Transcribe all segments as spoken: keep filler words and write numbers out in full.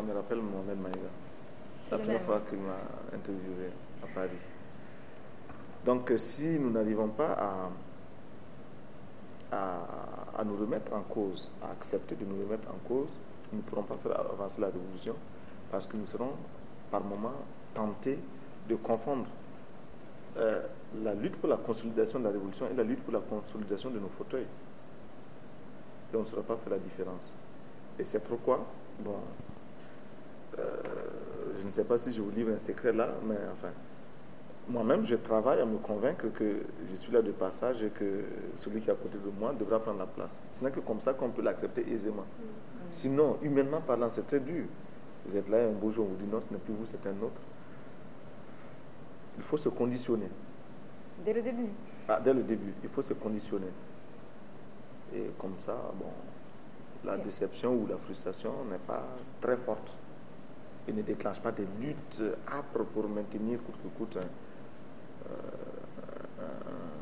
me rappelle Mohamed Maïga. La première fois qu'il m'a interviewé à Paris. Donc, si nous n'arrivons pas à, à, à nous remettre en cause, à accepter de nous remettre en cause, nous ne pourrons pas faire avancer la révolution parce que nous serons par moments tentés de confondre euh, la lutte pour la consolidation de la révolution et la lutte pour la consolidation de nos fauteuils. Et on ne saura pas faire la différence. Et c'est pourquoi, bon, euh, je ne sais pas si je vous livre un secret là, mais enfin, moi-même, je travaille à me convaincre que je suis là de passage et que celui qui est à côté de moi devra prendre la place. Ce n'est que comme ça qu'on peut l'accepter aisément. Mmh. Sinon, humainement parlant, c'est très dur. Vous êtes là et un beau jour, on vous dit non, ce n'est plus vous, c'est un autre. Il faut se conditionner. Dès le début. Ah, dès le début, il faut se conditionner. Et comme ça, bon, la okay. déception ou la frustration n'est pas très forte. Il ne déclenche pas des luttes âpres pour maintenir coûte que coûte un, euh,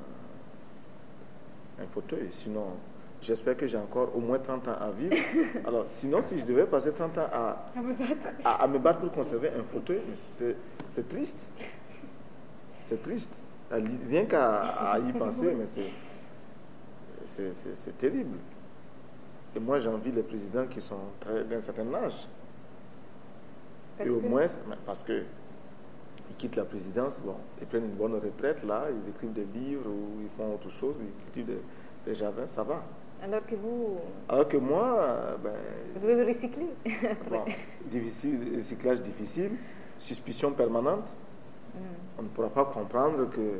un, un fauteuil. Sinon, j'espère que j'ai encore au moins trente ans à vivre. Alors, sinon, si je devais passer trente ans à, à, à me battre pour conserver un fauteuil, c'est, c'est triste. C'est triste. Rien qu'à à y penser, mais c'est, c'est, c'est, c'est terrible. Et moi, j'envie les présidents qui sont très, d'un certain âge. Et au moins, parce que ils quittent la présidence, bon, ils prennent une bonne retraite, là, ils écrivent des livres ou ils font autre chose, ils cultivent des, des jardins, ça va. Alors que vous... Alors que moi, ben... Vous devez recycler. Bon, difficile, recyclage difficile, suspicion permanente. Mm. On ne pourra pas comprendre que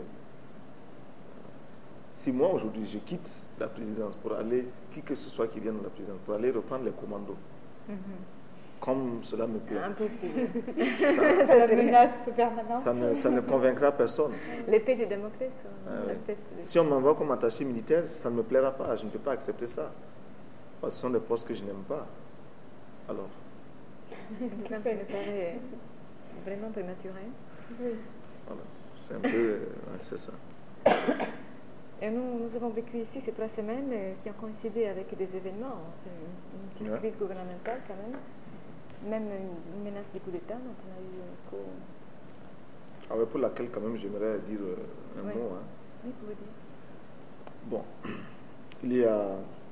si moi, aujourd'hui, je quitte la présidence pour aller, qui que ce soit qui vienne de la présidence, pour aller reprendre les commandos, mm-hmm. comme cela me plaît. Impossible. Ça, la menace permanente. Ça ne, ça ne convaincra personne. L'épée de Damoclès. Ah, oui. Si on m'envoie comme attaché militaire, ça ne me plaira pas. Je ne peux pas accepter ça. Parce que ce sont des postes que je n'aime pas. Alors. Ça me paraît vraiment prématuré. Oui. Voilà. C'est un peu. Euh, ouais, c'est ça. Et nous, nous avons vécu ici ces trois semaines euh, qui ont coïncidé avec des événements. C'est une, une petite ouais. crise gouvernementale quand même. Même une, une menace de coup d'État dont on a eu écho. Ah ouais, pour laquelle quand même j'aimerais dire euh, un oui. mot. Hein. Oui, vous dire. Bon, il y a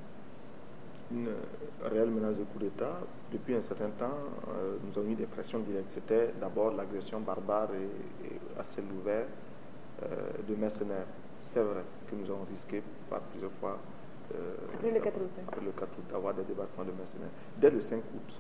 une réelle menace de coup d'État. Depuis un certain temps, euh, nous avons eu des pressions directes. C'était d'abord l'agression barbare et, et à ciel ouvert euh, de mercenaires. C'est vrai que nous avons risqué par plusieurs fois euh, après le quatre août, après le quatre août d'avoir des débarquements de mercenaires. Dès le cinq août,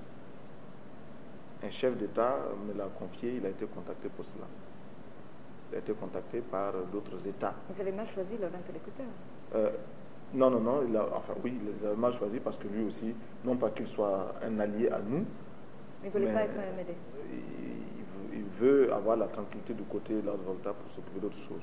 un chef d'État me l'a confié, il a été contacté pour cela. Il a été contacté par d'autres États. Vous avez mal choisi leur interlocuteur. Euh, non, non, non, il a, enfin oui, il a mal choisi parce que lui aussi, non pas qu'il soit un allié à nous, il ne voulait pas être un aidé. Il, il veut avoir la tranquillité du côté de l'Ordre Volta pour s'occuper d'autres choses.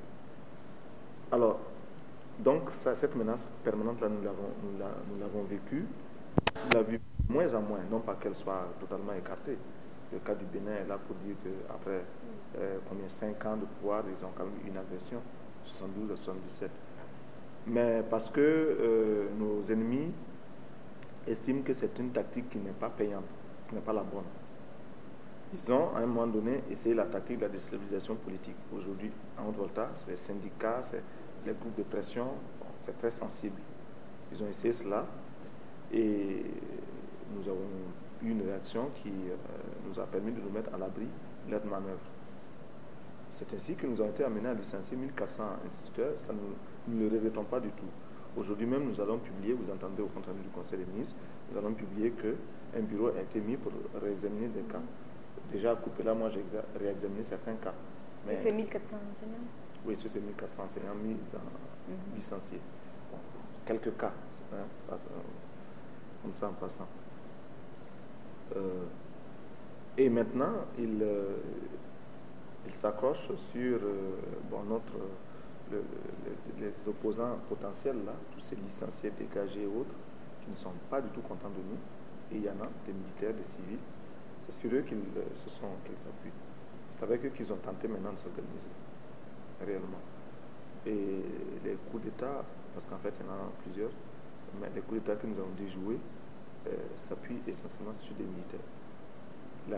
Alors, donc, ça, cette menace permanente-là, nous l'avons, nous, la, nous l'avons vécue. Nous l'avons vue de moins en moins, non pas qu'elle soit totalement écartée. Le cas du Bénin est là pour dire qu'après euh, combien, cinq ans de pouvoir, ils ont quand même eu une agression, soixante-douze à soixante-dix-sept. Mais parce que euh, nos ennemis estiment que c'est une tactique qui n'est pas payante, ce n'est pas la bonne. Ils ont, à un moment donné, essayé la tactique de la déstabilisation politique. Aujourd'hui, en Haute-Volta, c'est les syndicats, c'est les groupes de pression, bon, c'est très sensible. Ils ont essayé cela et nous avons eu une réaction qui euh, nous a permis de nous mettre à l'abri de l'aide manœuvre. C'est ainsi que nous avons été amenés à licencier mille quatre cents instituteurs. Ça nous, nous ne le regrettons pas du tout. Aujourd'hui même, nous allons publier, vous entendez au compte rendu du Conseil des ministres, nous allons publier qu'un bureau a été mis pour réexaminer des cas. Déjà à Coupéla, moi j'ai réexaminé certains cas. Mais et c'est mille quatre cents enseignants? Oui, c'est ces mille quatre cents enseignants mis en mm-hmm. licenciés. Bon, quelques cas, hein, comme ça en passant. Euh, et maintenant, il, euh, il s'accroche sur euh, bon, notre, le, les, les opposants potentiels, là, tous ces licenciés dégagés et autres, qui ne sont pas du tout contents de nous. Et il y en a, des militaires, des civils. C'est sur eux qu'ils se sont, qu'ils s'appuient. C'est avec eux qu'ils ont tenté maintenant de s'organiser, réellement. Et les coups d'État, parce qu'en fait il y en a plusieurs, mais les coups d'État que nous avons déjoués euh, s'appuient essentiellement sur des militaires.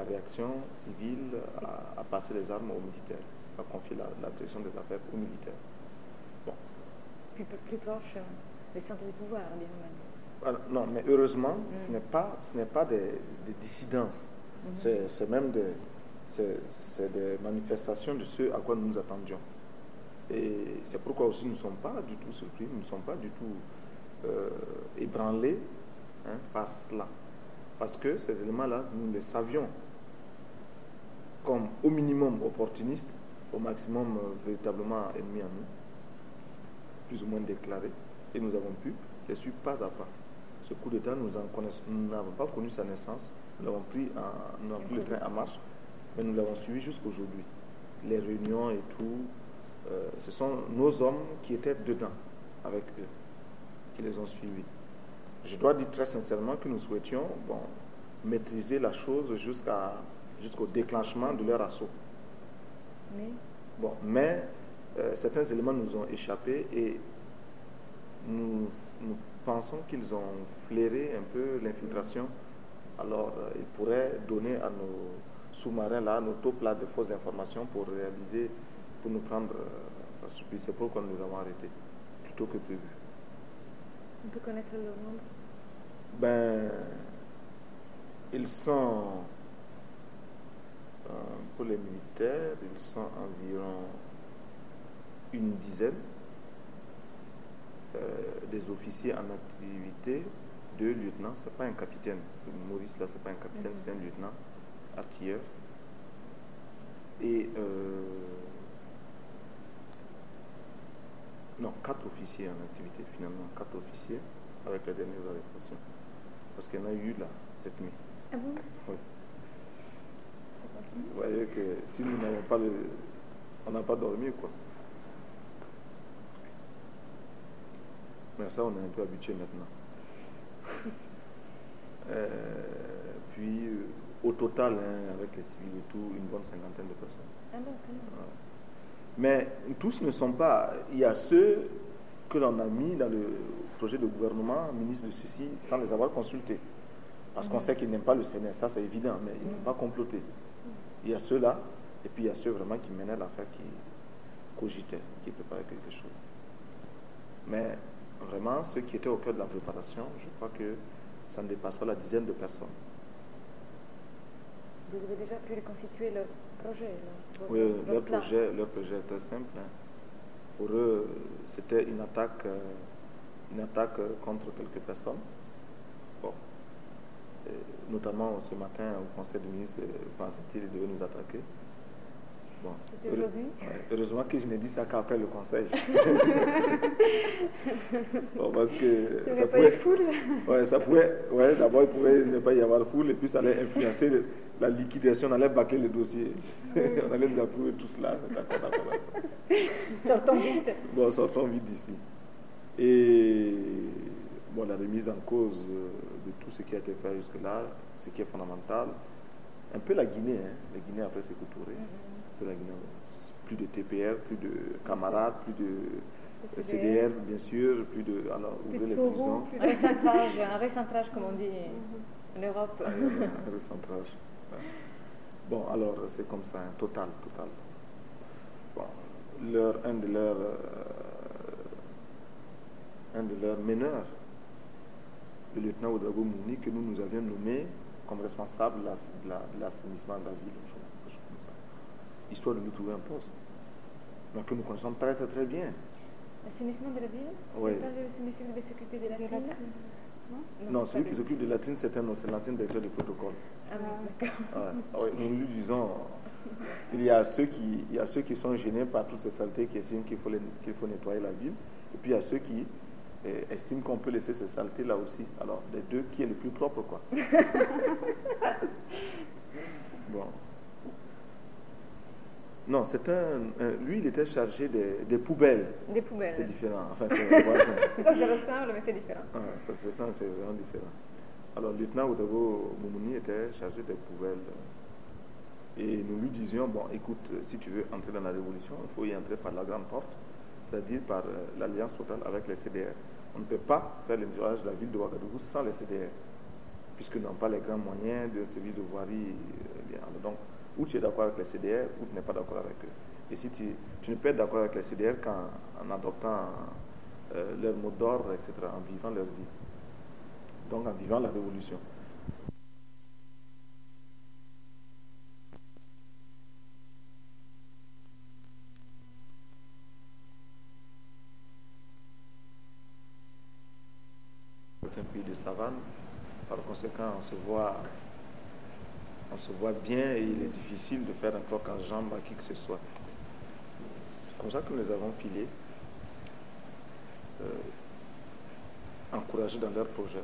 réaction civile a, a passé les armes aux militaires, a confié la, la direction des affaires aux militaires. Bon. Plus, plus proche euh, des centres de pouvoir, disons. Alors, non, mais heureusement, mm. ce n'est pas, ce n'est pas des, des dissidences. Mm-hmm. C'est, c'est même des, c'est, c'est des manifestations de ce à quoi nous nous attendions. Et c'est pourquoi aussi nous ne sommes pas du tout surpris, nous ne sommes pas du tout euh, ébranlés hein, par cela. Parce que ces éléments-là, nous les savions comme au minimum opportunistes, au maximum euh, véritablement ennemis à nous, plus ou moins déclarés, et nous avons pu les suivre pas à pas. Ce coup d'État, nous n'avons pas connu sa naissance, nous avons pris, en, nous avons pris le train en marche, mais nous l'avons suivi jusqu'aujourd'hui. Les réunions et tout, euh, ce sont nos hommes qui étaient dedans avec eux, qui les ont suivis. Je dois dire très sincèrement que nous souhaitions bon, maîtriser la chose jusqu'à, jusqu'au déclenchement de leur assaut. Mais, bon, mais euh, certains éléments nous ont échappé et nous, nous pensons qu'ils ont flairé un peu l'infiltration. Alors, euh, ils pourraient donner à nos sous-marins, là, nos taupes là, de fausses informations pour réaliser, pour nous prendre euh, la surprise. C'est pourquoi nous les avons arrêtés, plutôt que prévu. On peut connaître leur nombre? Ben, ils sont, euh, pour les militaires, ils sont environ une dizaine. Euh, des officiers en activité, deux lieutenants, c'est pas un capitaine. Maurice là, c'est pas un capitaine, mm-hmm. c'est un lieutenant artilleur. Et euh, non, quatre officiers en activité finalement, quatre officiers avec les dernières arrestations. Parce qu'il y en a eu là cette nuit. Ah bon? Oui. Vous voyez que si nous n'avons pas le, on n'a pas dormi quoi. Mais ça, on est un peu habitué maintenant. euh, puis, euh, au total, hein, avec les civils et tout, une bonne cinquantaine de personnes. Ah bon, quand même. Ouais. Mais tous ne sont pas... Il y a ceux que l'on a mis dans le projet de gouvernement, ministre de ceci, sans les avoir consultés. Parce mmh. qu'on sait qu'ils n'aiment pas le Sénat, ça c'est évident, mais ils mmh. n'ont pas comploté. Mmh. Il y a ceux-là, et puis il y a ceux vraiment qui menaient l'affaire, qui cogitaient, qui préparaient quelque chose. Mais... Vraiment, ceux qui étaient au cœur de la préparation, je crois que ça ne dépasse pas la dizaine de personnes. Vous avez déjà pu reconstituer leur projet leur, Oui, leur, leur, plan. projet, leur projet était simple. Hein. Pour eux, c'était une attaque, une attaque contre quelques personnes. Bon. Et notamment ce matin, au Conseil des ministres, pensait-il qu'ils devaient nous attaquer. Bon. C'était aujourd'hui? Ouais, heureusement que je n'ai dit ça qu'après le conseil. Bon, parce que il ça pas pouvait, eu foule. Ouais, ça pouvait, ouais, d'abord il pouvait ne pas y avoir de foule et puis ça allait influencer le, la liquidation, on allait bâcler le dossier. On allait nous approuver tout cela. D'accord, d'accord, d'accord. Sortons vite. Bon, sortons vite d'ici. Et bon, la remise en cause de tout ce qui a été fait jusque-là, ce qui est fondamental, un peu la Guinée, hein. La Guinée après c'est Couturé. Mm-hmm. La Guinée, plus de T P R, plus de camarades, plus de C D R, bien sûr, plus de alors ouvrir les prisons. Un recentrage, un recentrage comme on dit en Europe. Un recentrage. Ouais. Bon, alors c'est comme ça, un total, total. Bon, leur, un de leurs euh, un de leurs meneurs, le lieutenant Ouedraogo Mouni, que nous nous avions nommé comme responsable de, la, de, la, de l'assainissement de la ville. Histoire de nous trouver un poste. Donc que nous connaissons très très très bien. L'assainissement de la ville? Oui. C'est pas le monsieur qui devait s'occuper de la latrine? Non, non, non celui qui s'occupe de la latrine, c'est, un, c'est l'ancien directeur du protocole. Ah bon, d'accord. Ouais. Ouais, nous lui disons, il y, a ceux qui, il y a ceux qui sont gênés par toutes ces saletés, qui estiment qu'il faut, les, qu'il faut nettoyer la ville. Et puis il y a ceux qui eh, estiment qu'on peut laisser ces saletés là aussi. Alors, des deux, qui est le plus propre, quoi. Bon. Non, c'est un, un. Lui, il était chargé des, des poubelles. Des poubelles. C'est différent. Enfin, c'est voisin. Ça, ça ressemble, mais c'est différent. Ah, ça se ressemble, c'est vraiment différent. Alors, le lieutenant Ouedraogo Mouni était chargé des poubelles. Et nous lui disions, bon, écoute, si tu veux entrer dans la révolution, il faut y entrer par la grande porte, c'est-à-dire par euh, l'alliance totale avec les C D R. On ne peut pas faire le nettoyage de la ville de Ouagadougou sans les C D R, puisqu'ils n'ont pas les grands moyens de service de voirie, Donc, ou tu es d'accord avec les C D R, ou tu n'es pas d'accord avec eux. Et si tu, tu ne peux être d'accord avec les C D R qu'en en adoptant euh, leur mot d'ordre, et cetera, en vivant leur vie. Donc, en vivant la révolution. C'est un pays de savane, par conséquent, on se voit, on se voit bien et il est difficile de faire un croc en jambe à qui que ce soit. C'est comme ça que nous les avons filés, euh, encouragés dans leurs projets.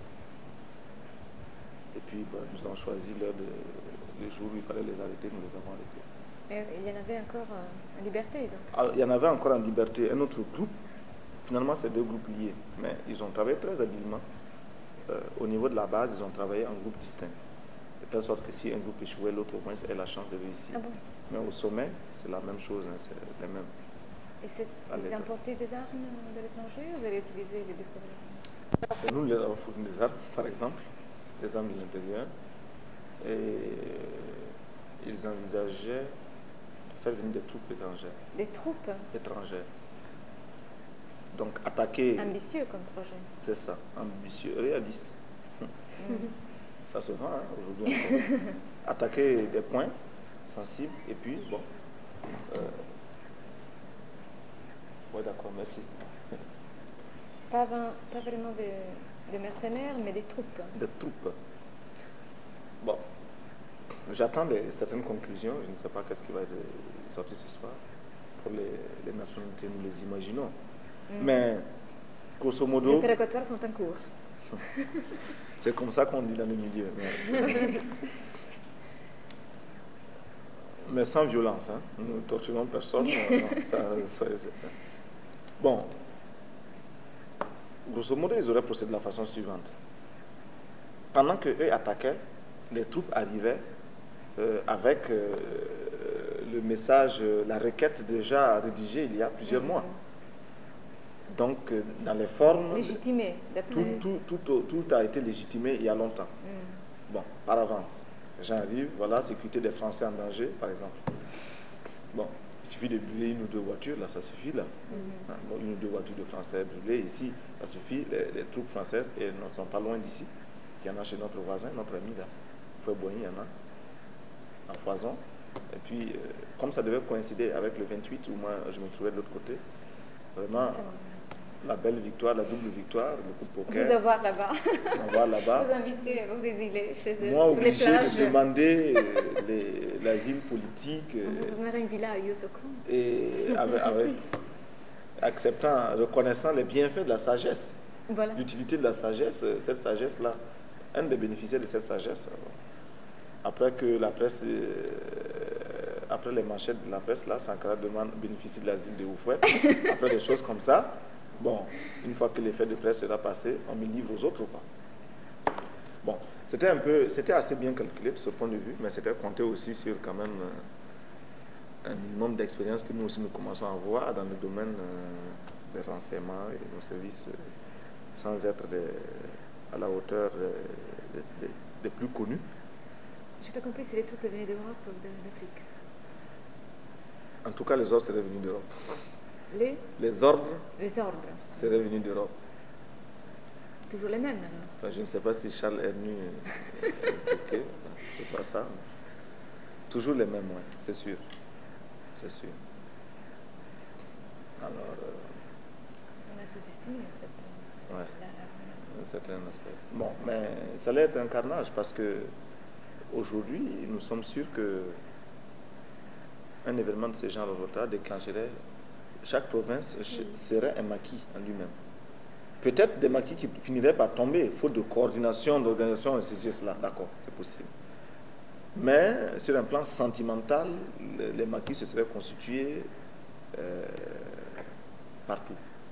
Et puis, bah, nous avons choisi l'heure de, le jour où il fallait les arrêter, nous les avons arrêtés. Mais il y en avait encore euh, en liberté, donc. Alors, il y en avait encore en liberté un autre groupe. Finalement, c'est deux groupes liés, mais ils ont travaillé très habilement. Euh, au niveau de la base, ils ont travaillé en groupe distinct. De telle sorte que si un groupe échouait, l'autre au moins ait la chance de réussir. Ah bon? Mais au sommet, c'est la même chose, hein, c'est les mêmes. Et c'est, vous importez des armes de l'étranger ou vous allez utiliser les deux problèmes? Nous, nous avons fourni des armes, par exemple, des armes de l'intérieur. Et ils envisageaient de faire venir des troupes étrangères. Des troupes étrangères. Donc attaquer... Ambitieux comme projet. C'est ça, ambitieux, réaliste. Mm. Ça se vend, hein, aujourd'hui encore. Attaquer des points sensibles et puis, bon... Euh... Oui, d'accord, merci. Pas, pas vraiment des, des mercenaires, mais des troupes. Des troupes. Bon, j'attends des, certaines conclusions. Je ne sais pas qu'est-ce qui va être sorti ce soir. Pour les, les nationalités, nous les imaginons. Mm. Mais, grosso modo... Les interrogatoires sont en cours. C'est comme ça qu'on dit dans le milieu. Mais, mais sans violence. Hein. Nous ne torturons personne. Non, ça, ça, ça. Bon. Grosso modo, ils auraient procédé de la façon suivante. Pendant qu'eux attaquaient, les troupes arrivaient euh, avec euh, le message, la requête déjà rédigée il y a plusieurs mm-hmm. mois. Donc, euh, dans les formes... Légitimé, tout, tout, tout, tout a été légitimé il y a longtemps. Mm. Bon, par avance. J'arrive, voilà, sécurité des Français en danger, par exemple. Bon, il suffit de brûler une ou deux voitures, là, ça suffit, là. Mm-hmm. Bon, une ou deux voitures de Français brûlées, ici, ça suffit. Les, les troupes françaises et ne sont pas loin d'ici. Il y en a chez notre voisin, notre ami, là. Fouet-Boigny, il y en a. En Foison. Et puis, euh, comme ça devait coïncider avec le vingt-huit, où moi, je me trouvais de l'autre côté, vraiment... La belle victoire, la double victoire, le coup de poker. Vous avoir là-bas. Avoir là-bas. Vous inviter à vous exiler chez eux. Moi, obligé de demander euh, l'asile politique. Euh, vous avez une villa à Yosoko. Et avec, avec, acceptant, reconnaissant les bienfaits de la sagesse. Voilà. L'utilité de la sagesse, cette sagesse-là, un des bénéficiaires de cette sagesse, après que la presse, euh, après les manchettes de la presse, là, Sankara demande bénéficier de l'asile de Oufouet, après des choses comme ça. Bon, une fois que l'effet de presse sera passé, on me livre aux autres ou pas. Bon, c'était un peu, c'était assez bien calculé de ce point de vue, mais c'était compté aussi sur quand même euh, un minimum d'expérience que nous aussi nous commençons à avoir dans le domaine euh, des renseignements et de nos services, euh, sans être des, à la hauteur euh, des, des, des plus connus. Je n'ai pas compris si les troupes venaient d'Europe ou d'Afrique. En tout cas, les ordres seraient venus d'Europe. Les Les ordres, les ordres seraient venus d'Europe. Toujours les mêmes, alors. Enfin, je ne sais pas si Charles est venu impliqué, c'est pas ça. Mais toujours les mêmes, oui, c'est sûr. C'est sûr. Alors... Euh, on a sous-estimé, en fait. Ouais, un certain aspect. Bon, mais ça allait être un carnage parce que aujourd'hui, nous sommes sûrs que un événement de ce genre au retard déclencherait, chaque province serait un maquis en lui-même. Peut-être des maquis qui finiraient par tomber, faute de coordination, d'organisation, et ceci et cela, d'accord, c'est possible. Mais sur un plan sentimental, les maquis se seraient constitués euh, partout.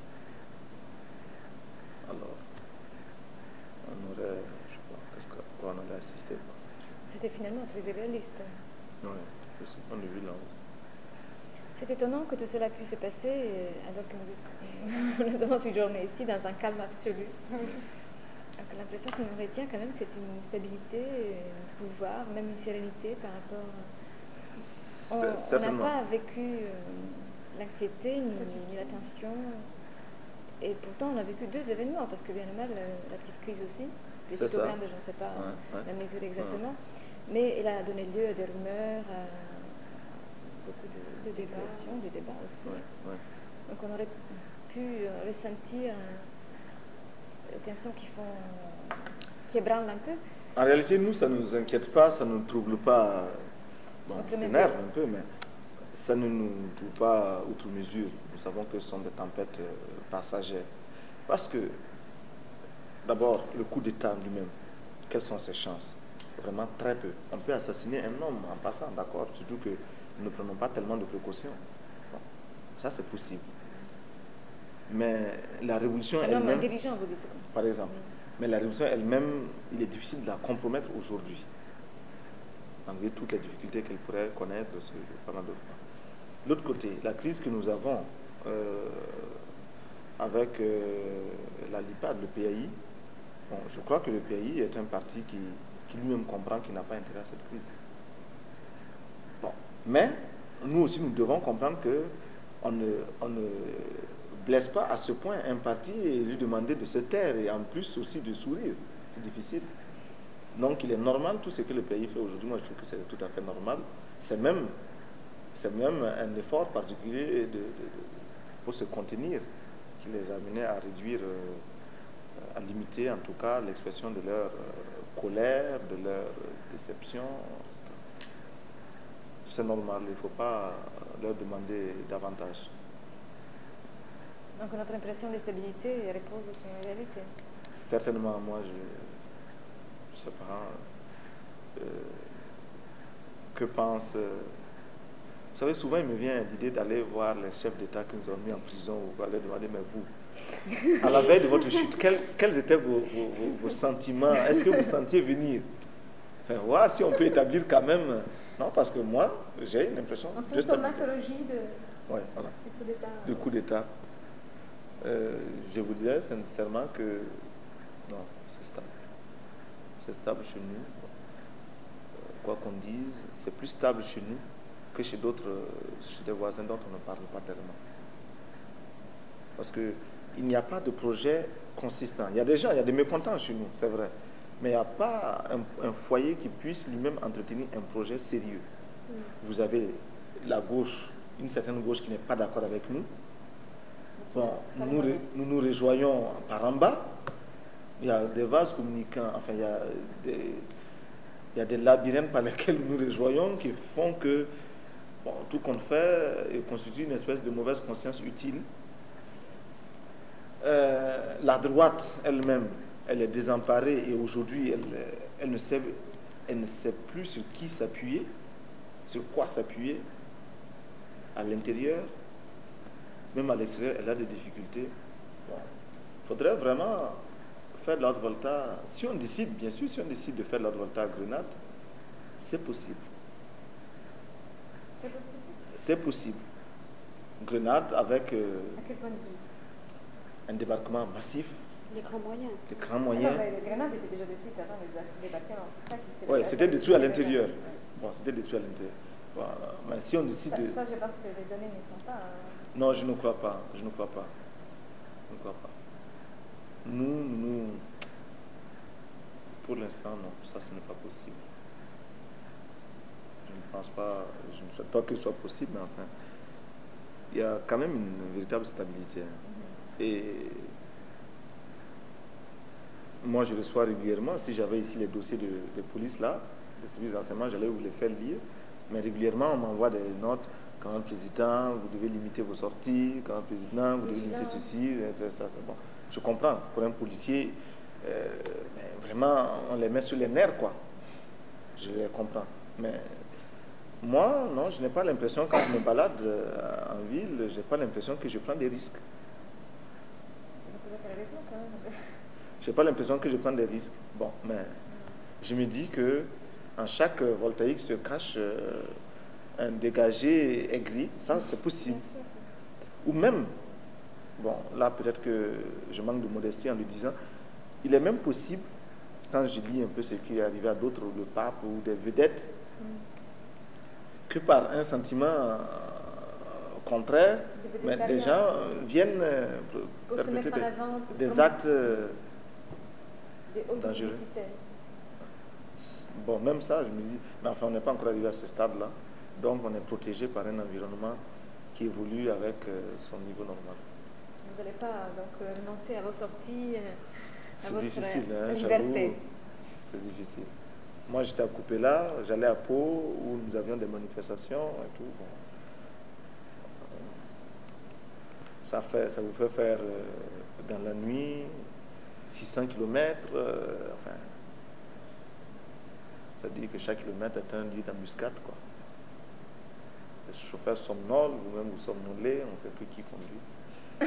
Alors, on aurait, je sais pas, qu'est-ce qu'on aurait assisté. C'était finalement très réaliste. Oui, de ce point de vue-là. C'est étonnant que tout cela puisse se passer alors que nous, nous avons séjourné ici dans un calme absolu. L'impression qu'on en retient quand même, c'est une stabilité, un pouvoir, même une sérénité par rapport à... On n'a pas vécu euh, l'anxiété ni, ni la tension. Et pourtant, on a vécu deux événements, parce que bien ou mal, la petite crise aussi, petite ou grande, je ne sais pas ouais, ouais. la mesure exactement, ouais. mais elle a donné lieu à des rumeurs, à beaucoup de, de dépression, de débats aussi. Ouais, ouais. Donc on aurait pu ressentir des tensions qui font, qui ébranlent un peu. En réalité, nous, ça ne nous inquiète pas, ça ne nous trouble pas. Bon, on s'énerve un peu, mais ça ne nous trouve pas outre mesure. Nous savons que ce sont des tempêtes euh, passagères. Parce que, d'abord, le coup d'État lui-même, quelles sont ses chances? Vraiment très peu. On peut assassiner un homme en passant, d'accord, surtout que nous ne prenons pas tellement de précautions. Bon, ça, c'est possible. Mais la révolution un elle-même... Un dirigeant, vous dites. Par exemple. Oui. Mais la révolution elle-même, il est difficile de la compromettre aujourd'hui. Malgré toutes les difficultés qu'elle pourrait connaître sur pas mal d'autres points. L'autre côté, la crise que nous avons euh, avec euh, la LIPAD, le P A I, bon, je crois que le P A I est un parti qui, qui lui-même comprend qu'il n'a pas intérêt à cette crise. Bon. Mais nous aussi, nous devons comprendre qu'on ne, on ne blesse pas à ce point un parti et lui demander de se taire et en plus aussi de sourire. C'est difficile. Donc il est normal tout ce que le pays fait aujourd'hui. Moi je trouve que c'est tout à fait normal. C'est même, c'est même un effort particulier de, de, de, pour se contenir qui les a amenés à réduire, euh, à limiter en tout cas l'expression de leur euh, colère, de leur déception, et cetera. C'est normal, il ne faut pas leur demander davantage. Donc notre impression de stabilité repose sur une réalité. Certainement, moi je... je sais pas, euh, que pense... Euh, vous savez, souvent il me vient l'idée d'aller voir les chefs d'État qui nous ont mis en prison ou aller demander, mais vous, à la veille de votre chute, quels, quels étaient vos, vos, vos, vos sentiments? Est-ce que vous sentiez venir? Enfin, voir si on peut établir quand même... Non, parce que moi, j'ai une impression de symptomatologie de, ouais, voilà. du coup d'État. Du coup d'État. Euh, je vous dirais sincèrement que non, c'est stable. C'est stable chez nous. Quoi qu'on dise, c'est plus stable chez nous que chez d'autres, chez des voisins dont on ne parle pas tellement. Parce que il n'y a pas de projet consistant. Il y a des gens, il y a des mécontents chez nous, c'est vrai. Mais il n'y a pas un, un foyer qui puisse lui-même entretenir un projet sérieux. Mm. Vous avez la gauche, une certaine gauche qui n'est pas d'accord avec nous. Bon, nous, nous nous rejoignons par en bas. Il y a des vases communicants, enfin il y a des, il y a des labyrinthes par lesquels nous nous rejoignons qui font que bon, tout qu'on fait constitue une espèce de mauvaise conscience utile. Euh, la droite elle-même, elle est désemparée et aujourd'hui elle, elle, ne sait, elle ne sait plus sur qui s'appuyer, sur quoi s'appuyer à l'intérieur. Même à l'extérieur, elle a des difficultés. Bon, il faudrait vraiment faire de l'ordre volta. Si on décide, bien sûr, si on décide de faire de l'ordre volta à Grenade, c'est possible. C'est possible. C'est possible. Grenade avec euh, à quel point de vue? Un débarquement massif. Les grands moyens. Les grands moyens. Ah non, mais Grenade était déjà détruite avant les débarquements. C'est ça qui était. Oui, c'était détruit à l'intérieur. Ouais. Bon, c'était détruit à l'intérieur. Voilà. Mais si on décide ça, de... ça, je pense que les données ne sont pas... Euh... Non, je ne crois pas. Je ne crois pas. Je ne crois pas. Nous, nous... Pour l'instant, non. Ça, ce n'est pas possible. Je ne pense pas... Je ne souhaite pas que ce soit possible, mais enfin... Il y a quand même une véritable stabilité. Mm-hmm. Et... Moi, je reçois régulièrement, si j'avais ici les dossiers de, de police là, de services de renseignement, j'allais vous les faire lire. Mais régulièrement, on m'envoie des notes. Quand le président, vous devez limiter vos sorties. Quand le président, vous devez limiter ceci. Ça, ça, ça. Bon, je comprends. Pour un policier, euh, vraiment, on les met sur les nerfs, quoi. Je les comprends. Mais moi, non, je n'ai pas l'impression, quand je me balade en ville, je n'ai pas l'impression que je prends des risques. Je n'ai pas l'impression que je prends des risques. Bon, mais je me dis que en chaque voltaïque se cache euh, un dégagé aigri. Ça, c'est possible. Ou même, bon, là, peut-être que je manque de modestie en lui disant, il est même possible, quand je lis un peu ce qui est arrivé à d'autres, le pape ou des vedettes, mm. que par un sentiment euh, contraire, mais des gens euh, viennent euh, perpétrer des, des actes euh, dangereux. Bon, même ça, je me dis, mais enfin, on n'est pas encore arrivé à ce stade-là, donc on est protégé par un environnement qui évolue avec euh, son niveau normal. Vous n'allez pas donc renoncer à vos sorties, à votre difficile, hein, liberté. C'est difficile. Moi, j'étais à Coupéla, j'allais à Pau, où nous avions des manifestations et tout. Bon. Ça, fait, ça vous fait faire euh, dans la nuit six cents kilomètres, euh, enfin, c'est-à-dire que chaque kilomètre est un lieu d'embuscade, quoi. Le chauffeur somnole, vous-même vous somnolez, on ne sait plus qui conduit.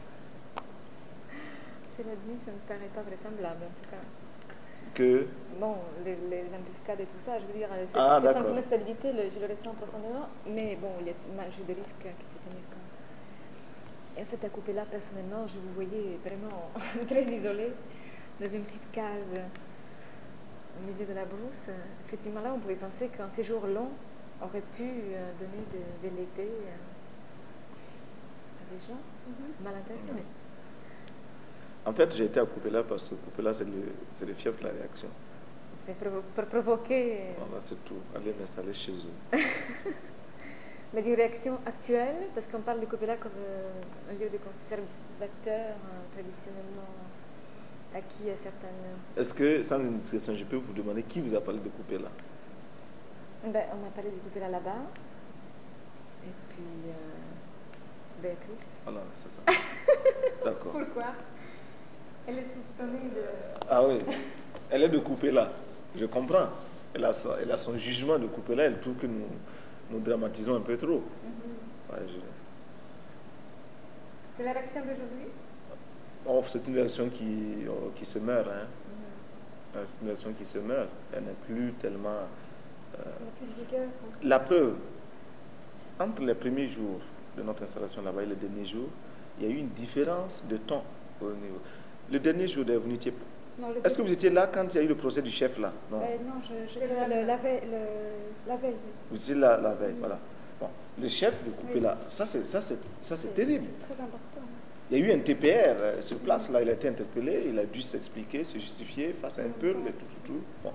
Cela dit, ça ne me paraît pas vraisemblable, en tout cas. Que Bon, les, les embuscades et tout ça, je veux dire, c'est ah, ce sentiment de stabilité, le, je le ressens profondément, mais bon, il y a un jeu de risque qu'il faut tenir compte. Et en fait, à Coupéla, personnellement, je vous voyais vraiment très isolé, dans une petite case au milieu de la brousse. Effectivement, là, on pouvait penser qu'un séjour long aurait pu euh, donner de, de l'été euh, à des gens mm-hmm. mal intentionnés. En fait, j'ai été à Coupéla parce que Coupéla, c'est le, c'est le fief de la réaction. C'est pour, pour provoquer... Voilà, c'est tout. Aller m'installer chez eux. Mais d'une réaction actuelle, parce qu'on parle de Coupéla comme euh, un lieu de conservateur euh, traditionnellement acquis à certaines... Est-ce que, sans indiscrétion, je peux vous demander qui vous a parlé de Coupéla? Ben, on m'a parlé de Coupéla là-bas. Et puis, euh, Béatrice. Voilà, c'est ça. D'accord. Pourquoi? Elle est soupçonnée de... Ah oui, elle est de Coupéla, je comprends. Elle a, son, elle a son jugement de Coupéla, elle trouve que nous, nous dramatisons un peu trop. Mm-hmm. Ouais, je... C'est la réaction d'aujourd'hui? Oh, c'est une réaction qui, oh, qui se meurt. Hein. Mm-hmm. C'est une réaction qui se meurt. Elle n'est plus tellement... Euh, la preuve, entre les premiers jours de notre installation là-bas et les derniers jours, il y a eu une différence de ton au niveau... Le dernier jour, vous n'étiez pas. Est-ce que vous étiez là quand il y a eu le procès du chef là? Non, euh, non je, je, le, la, veille, le, la veille. Vous étiez là la veille, mmh. voilà. Bon, le chef de Coupéla, oui. ça c'est ça c'est ça c'est terrible. Très important. Il y a eu un T P R euh, sur place là, il a été interpellé, il a dû s'expliquer, se justifier face à un peuple et tout tout tout. Bon.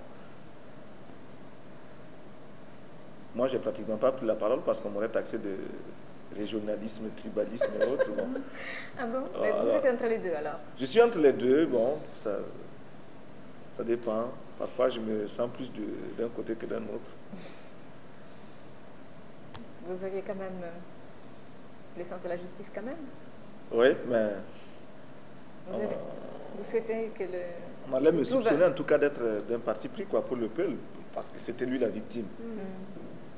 Moi, j'ai pratiquement pas pris la parole parce qu'on m'aurait taxé de régionalisme, tribalisme et autres. Bon. Ah bon? Mais alors, vous êtes entre les deux alors? Je suis entre les deux, bon, ça, ça dépend. Parfois, je me sens plus de, d'un côté que d'un autre. Vous aviez quand même le sens de la justice quand même? Oui, mais... Vous, avez, vous souhaitez que le... On allait me soupçonner en tout cas d'être d'un parti pris quoi, pour le peuple, parce que c'était lui la victime. Mmh.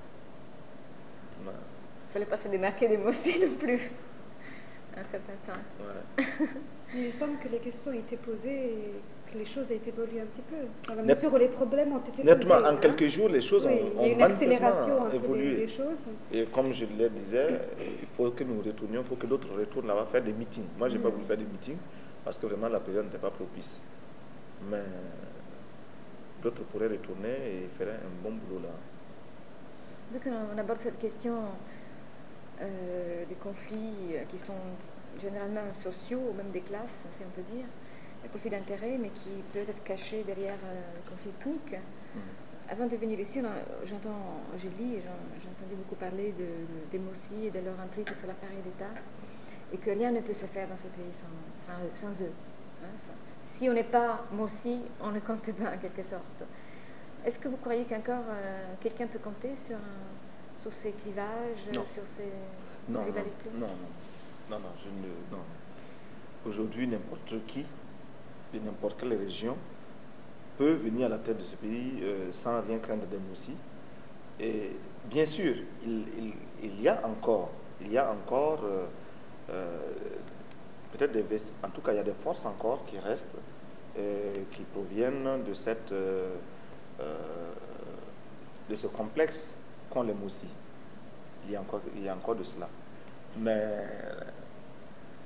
Il ne fallait pas se démarquer des mots aussi non plus, en un certain sens. Ouais. Il semble que les questions ont été posées et que les choses ont évolué un petit peu. Dans la mesure où les problèmes ont été nettement, posés. En hein? quelques jours, les choses oui, ont, ont manifestement évolué. Des, des choses. Et comme je le disais, il faut que nous retournions, il faut que d'autres retournent là-bas faire des meetings. Moi, je n'ai mmh. pas voulu faire des meetings parce que vraiment la période n'était pas propice. Mais d'autres pourraient retourner et faire un bon boulot là. Vu qu'on aborde cette question euh, des conflits qui sont généralement sociaux, ou même des classes, si on peut dire, des conflits d'intérêt, mais qui peuvent être cachés derrière euh, les conflits ethniques. Mmh. Avant de venir ici, j'entends, je lis, j'ai entendu beaucoup parler de, de, des Mossi et de leur emprise sur l'appareil d'État, et que rien ne peut se faire dans ce pays sans, sans, sans eux. Hein, sans, si on n'est pas Mossi, on ne compte pas en quelque sorte. Est-ce que vous croyez qu'encore euh, quelqu'un peut compter sur, un, sur ces clivages, non. sur ces non, rivalités? Non, non, non, non, je ne, non. Aujourd'hui, n'importe qui, de n'importe quelle région, peut venir à la tête de ce pays euh, sans rien craindre des Mossi. Et bien sûr, il, il, il y a encore, il y a encore, euh, euh, peut-être des vest... en tout cas, il y a des forces encore qui restent, euh, qui proviennent de cette euh, Euh, de ce complexe qu'ont les Mossi. Il y a encore, il y a encore de cela. Mais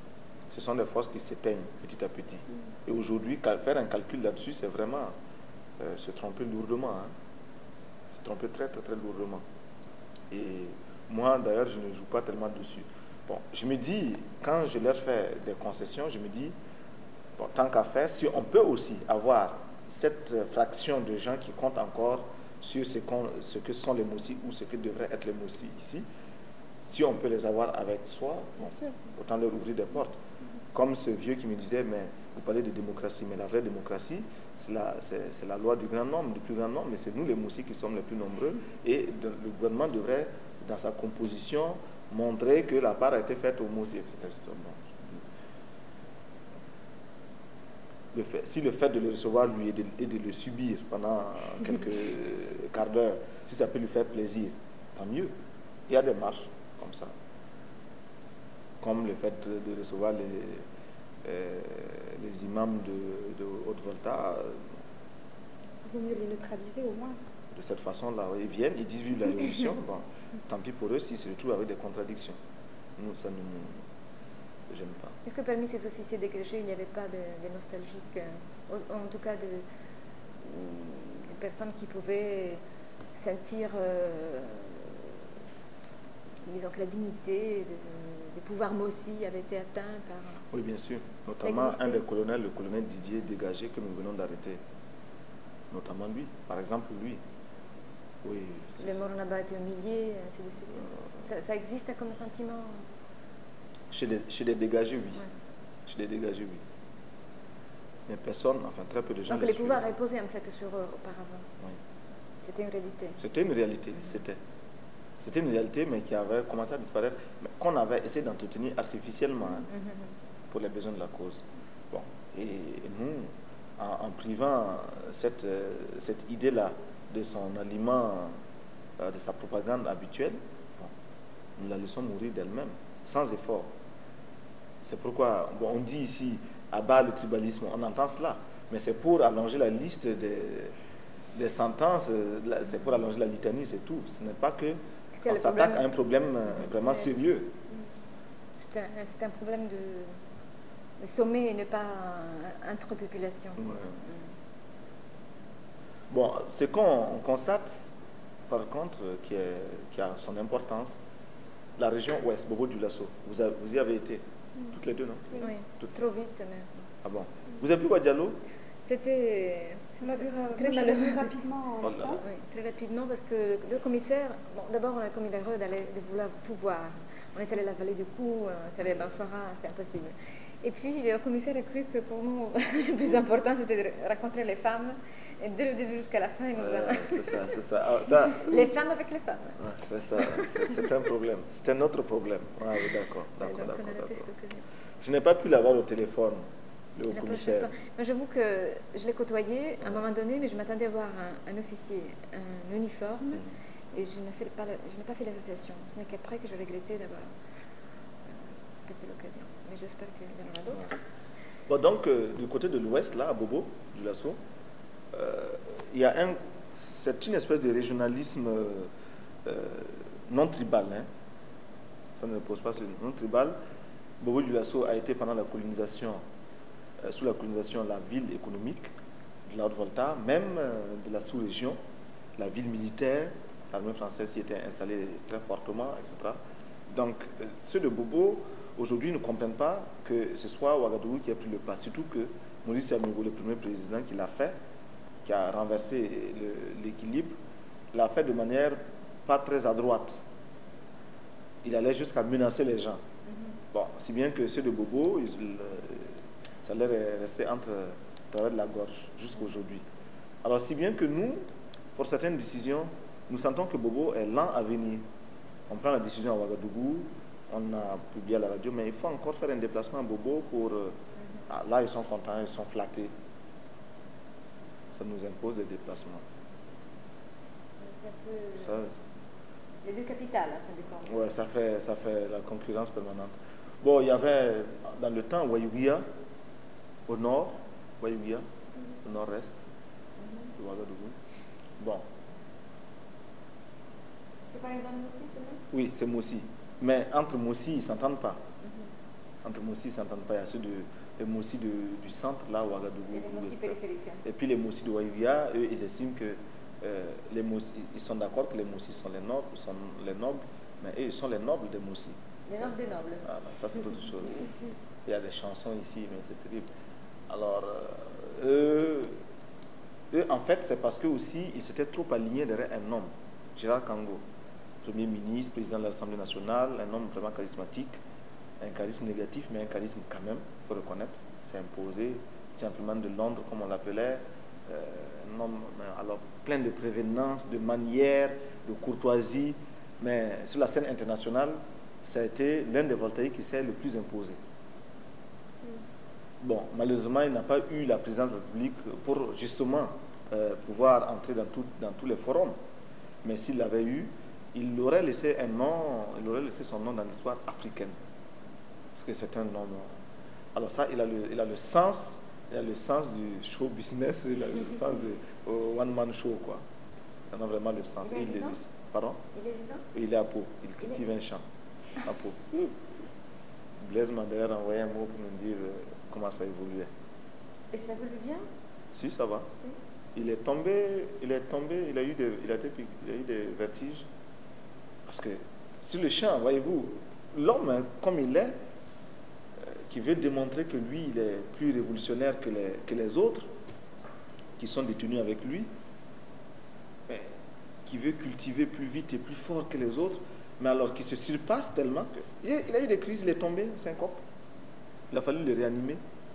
ce sont des forces qui s'éteignent petit à petit. Et aujourd'hui, faire un calcul là-dessus, c'est vraiment euh, se tromper lourdement. Hein. Se tromper très, très, très lourdement. Et moi, d'ailleurs, je ne joue pas tellement dessus. Bon, je me dis, quand je leur fais des concessions, je me dis, bon, tant qu'à faire, si on peut aussi avoir cette fraction de gens qui comptent encore sur ce, ce que sont les Mossi ou ce que devraient être les Mossi ici, si on peut les avoir avec soi, bon, autant leur ouvrir des portes. Comme ce vieux qui me disait, mais vous parlez de démocratie, mais la vraie démocratie, c'est la, c'est, c'est la loi du grand nombre, du plus grand nombre, mais c'est nous les Mossi qui sommes les plus nombreux, et de, le gouvernement devrait, dans sa composition, montrer que la part a été faite aux Mossi, et cetera. Bon, le fait, si le fait de le recevoir, lui, et de, et de le subir pendant quelques quarts d'heure, si ça peut lui faire plaisir, tant mieux. Il y a des marches comme ça. Comme le fait de, de recevoir les, euh, les imams de, de Haute-Volta. Il vaut mieux les neutraliser au moins. De cette façon-là, ils viennent, ils disent vive la révolution. Bon, tant pis pour eux s'ils se retrouvent avec des contradictions. Nous, ça ne nous gêne pas. Est-ce que parmi ces officiers dégrégés, il n'y avait pas de, de nostalgiques, euh, en tout cas de, de personnes qui pouvaient sentir, euh, disons que la dignité des pouvoirs Mossi avait été atteinte par... Oui, bien sûr. Notamment un des colonels, le colonel Didier Dégagé, que nous venons d'arrêter. Notamment lui, par exemple lui. Oui, le mort là-bas était humilié, ainsi de suite. Euh, ça, ça existe comme sentiment? Chez les, chez les dégagés, oui. Ouais. Chez les dégagés, oui. Mais personne, enfin très peu de gens... Donc les, les pouvoirs reposaient en fait sur eux auparavant. Oui. C'était une réalité. C'était une réalité, c'était. C'était une réalité, mais qui avait commencé à disparaître, mais qu'on avait essayé d'entretenir artificiellement hein, mm-hmm. pour les besoins de la cause. Bon, et, et nous, en, en privant cette, euh, cette idée-là de son aliment, euh, de sa propagande habituelle, bon, nous la laissons mourir d'elle-même, sans effort. C'est pourquoi bon, on dit ici, abat le tribalisme, on entend cela, mais c'est pour allonger la liste des, des sentences, c'est pour allonger la litanie, c'est tout. Ce n'est pas que on s'attaque à un problème vraiment sérieux. C'est un, c'est un problème de, de sommet et ne pas entre populations. Ouais. Mm. Bon, ce qu'on constate, par contre, qui, est, qui a son importance, la région ouest, Bobo-Dioulasso, vous, vous y avez été mm. toutes les deux, non? Oui, toutes. Trop vite même. Ah bon? Vous avez pu Guadialo? C'était on a vu, très malheureux rapidement. Oh oui, très rapidement parce que le commissaire, bon, d'abord on a commis l'erreur d'aller de vouloir tout voir. On est allé à la vallée du Cou, on est allé à Banfara, c'était impossible. Et puis le commissaire a cru que pour nous le plus important c'était de rencontrer les femmes. Et dès le début jusqu'à la fin, il nous a... Euh, c'est ça, c'est ça. Ah, ça. Les femmes avec les femmes. Ouais, c'est ça, c'est, c'est un problème. C'est un autre problème. Ah, oui, d'accord, d'accord, d'accord, d'accord. Je n'ai pas pu l'avoir au téléphone. Le commissaire. Moi, j'avoue que je l'ai côtoyé à un moment donné, mais je m'attendais à voir un, un officier, un uniforme, mm. et je n'ai, fait pas la, je n'ai pas fait l'association. Ce n'est qu'après que je regrettais d'avoir euh, peut-être l'occasion. Mais j'espère qu'il y en aura d'autres. Ouais. Bon, donc, euh, du côté de l'ouest, là, à Bobo, du Lasso, euh, il y a un... C'est une espèce de régionalisme euh, non tribal. Hein. Ça ne pose pas ce non tribal. Bobo du Lasso a été pendant la colonisation Euh, sous la colonisation, la ville économique de la Haute-Volta, même euh, de la sous-région, la ville militaire, l'armée française s'y était installée très fortement, et cetera. Donc, euh, ceux de Bobo, aujourd'hui, ne comprennent pas que ce soit Ouagadougou qui a pris le pas, surtout que Maurice Amigo, le premier président qui l'a fait, qui a renversé le, l'équilibre, l'a fait de manière pas très à droite. Il allait jusqu'à menacer les gens. Mm-hmm. Bon, si bien que ceux de Bobo, ils, ça leur est resté entre travers de la gorge jusqu'à aujourd'hui. Alors, si bien que nous, pour certaines décisions, nous sentons que Bobo est lent à venir. On prend la décision à Ouagadougou, on a publié à la radio, mais il faut encore faire un déplacement à Bobo pour... Euh, ah, là, ils sont contents, ils sont flattés. Ça nous impose des déplacements. Ça, les deux capitales, à fin de compte. Oui, ça fait, ça fait la concurrence permanente. Bon, il y avait, dans le temps, Wayouia, au nord, Wayouia, mm-hmm. au nord-est mm-hmm. de Ouagadougou. Bon. C'est par exemple Moussi, c'est vrai? Oui, c'est Moussi. Mais entre Moussi, ils ne s'entendent pas. Mm-hmm. Entre Mossi, ils ne s'entendent pas. Il y a ceux de, les Mossi de, du centre, là, Ouagadougou. Et les Mossi périphériques. Et puis les Mossi de Waïvia, eux, ils estiment que euh, les Mossi, ils sont d'accord que les Mossi sont les nobles, sont les nobles, mais eux, ils sont les nobles des Mossi. Les nobles des nobles. Voilà, ça c'est autre chose. Il y a des chansons ici, mais c'est terrible. Alors, euh, eux, eux, en fait, c'est parce que aussi, ils s'étaient trop alignés derrière un homme, Gérard Kango, Premier ministre, président de l'Assemblée nationale, un homme vraiment charismatique, un charisme négatif, mais un charisme quand même, il faut reconnaître, c'est imposé, gentleman de Londres, comme on l'appelait, euh, un homme alors, plein de prévenance, de manières, de courtoisie, mais sur la scène internationale, ça a été l'un des voltaïques qui s'est le plus imposé. Bon, malheureusement, il n'a pas eu la présidence de la République pour justement euh, pouvoir entrer dans, tout, dans tous les forums. Mais s'il l'avait eu, il aurait laissé un nom, il aurait laissé son nom dans l'histoire africaine. Parce que c'est un nom. Alors ça, il a le, il a le sens, il a le sens du show business, il a le sens du uh, one man show, quoi. Il a vraiment le sens. Il est, il est, pardon? Il est vivant? Il est à Pau. Il cultive un champ à Pau. Blaise m'a d'ailleurs envoyé un mot pour nous dire euh, comment ça évoluait. Et ça évolue bien? Si, ça va. Oui. Il est tombé, il est tombé, il a eu des, il a été, il a eu des vertiges. Parce que sur le champ, voyez-vous, l'homme, hein, comme il est, euh, qui veut démontrer que lui, il est plus révolutionnaire que les, que les autres, qui sont détenus avec lui, mais qui veut cultiver plus vite et plus fort que les autres, mais alors qui se surpasse tellement que... Il a eu des crises, il est tombé, syncope. Il a fallu le réanimer.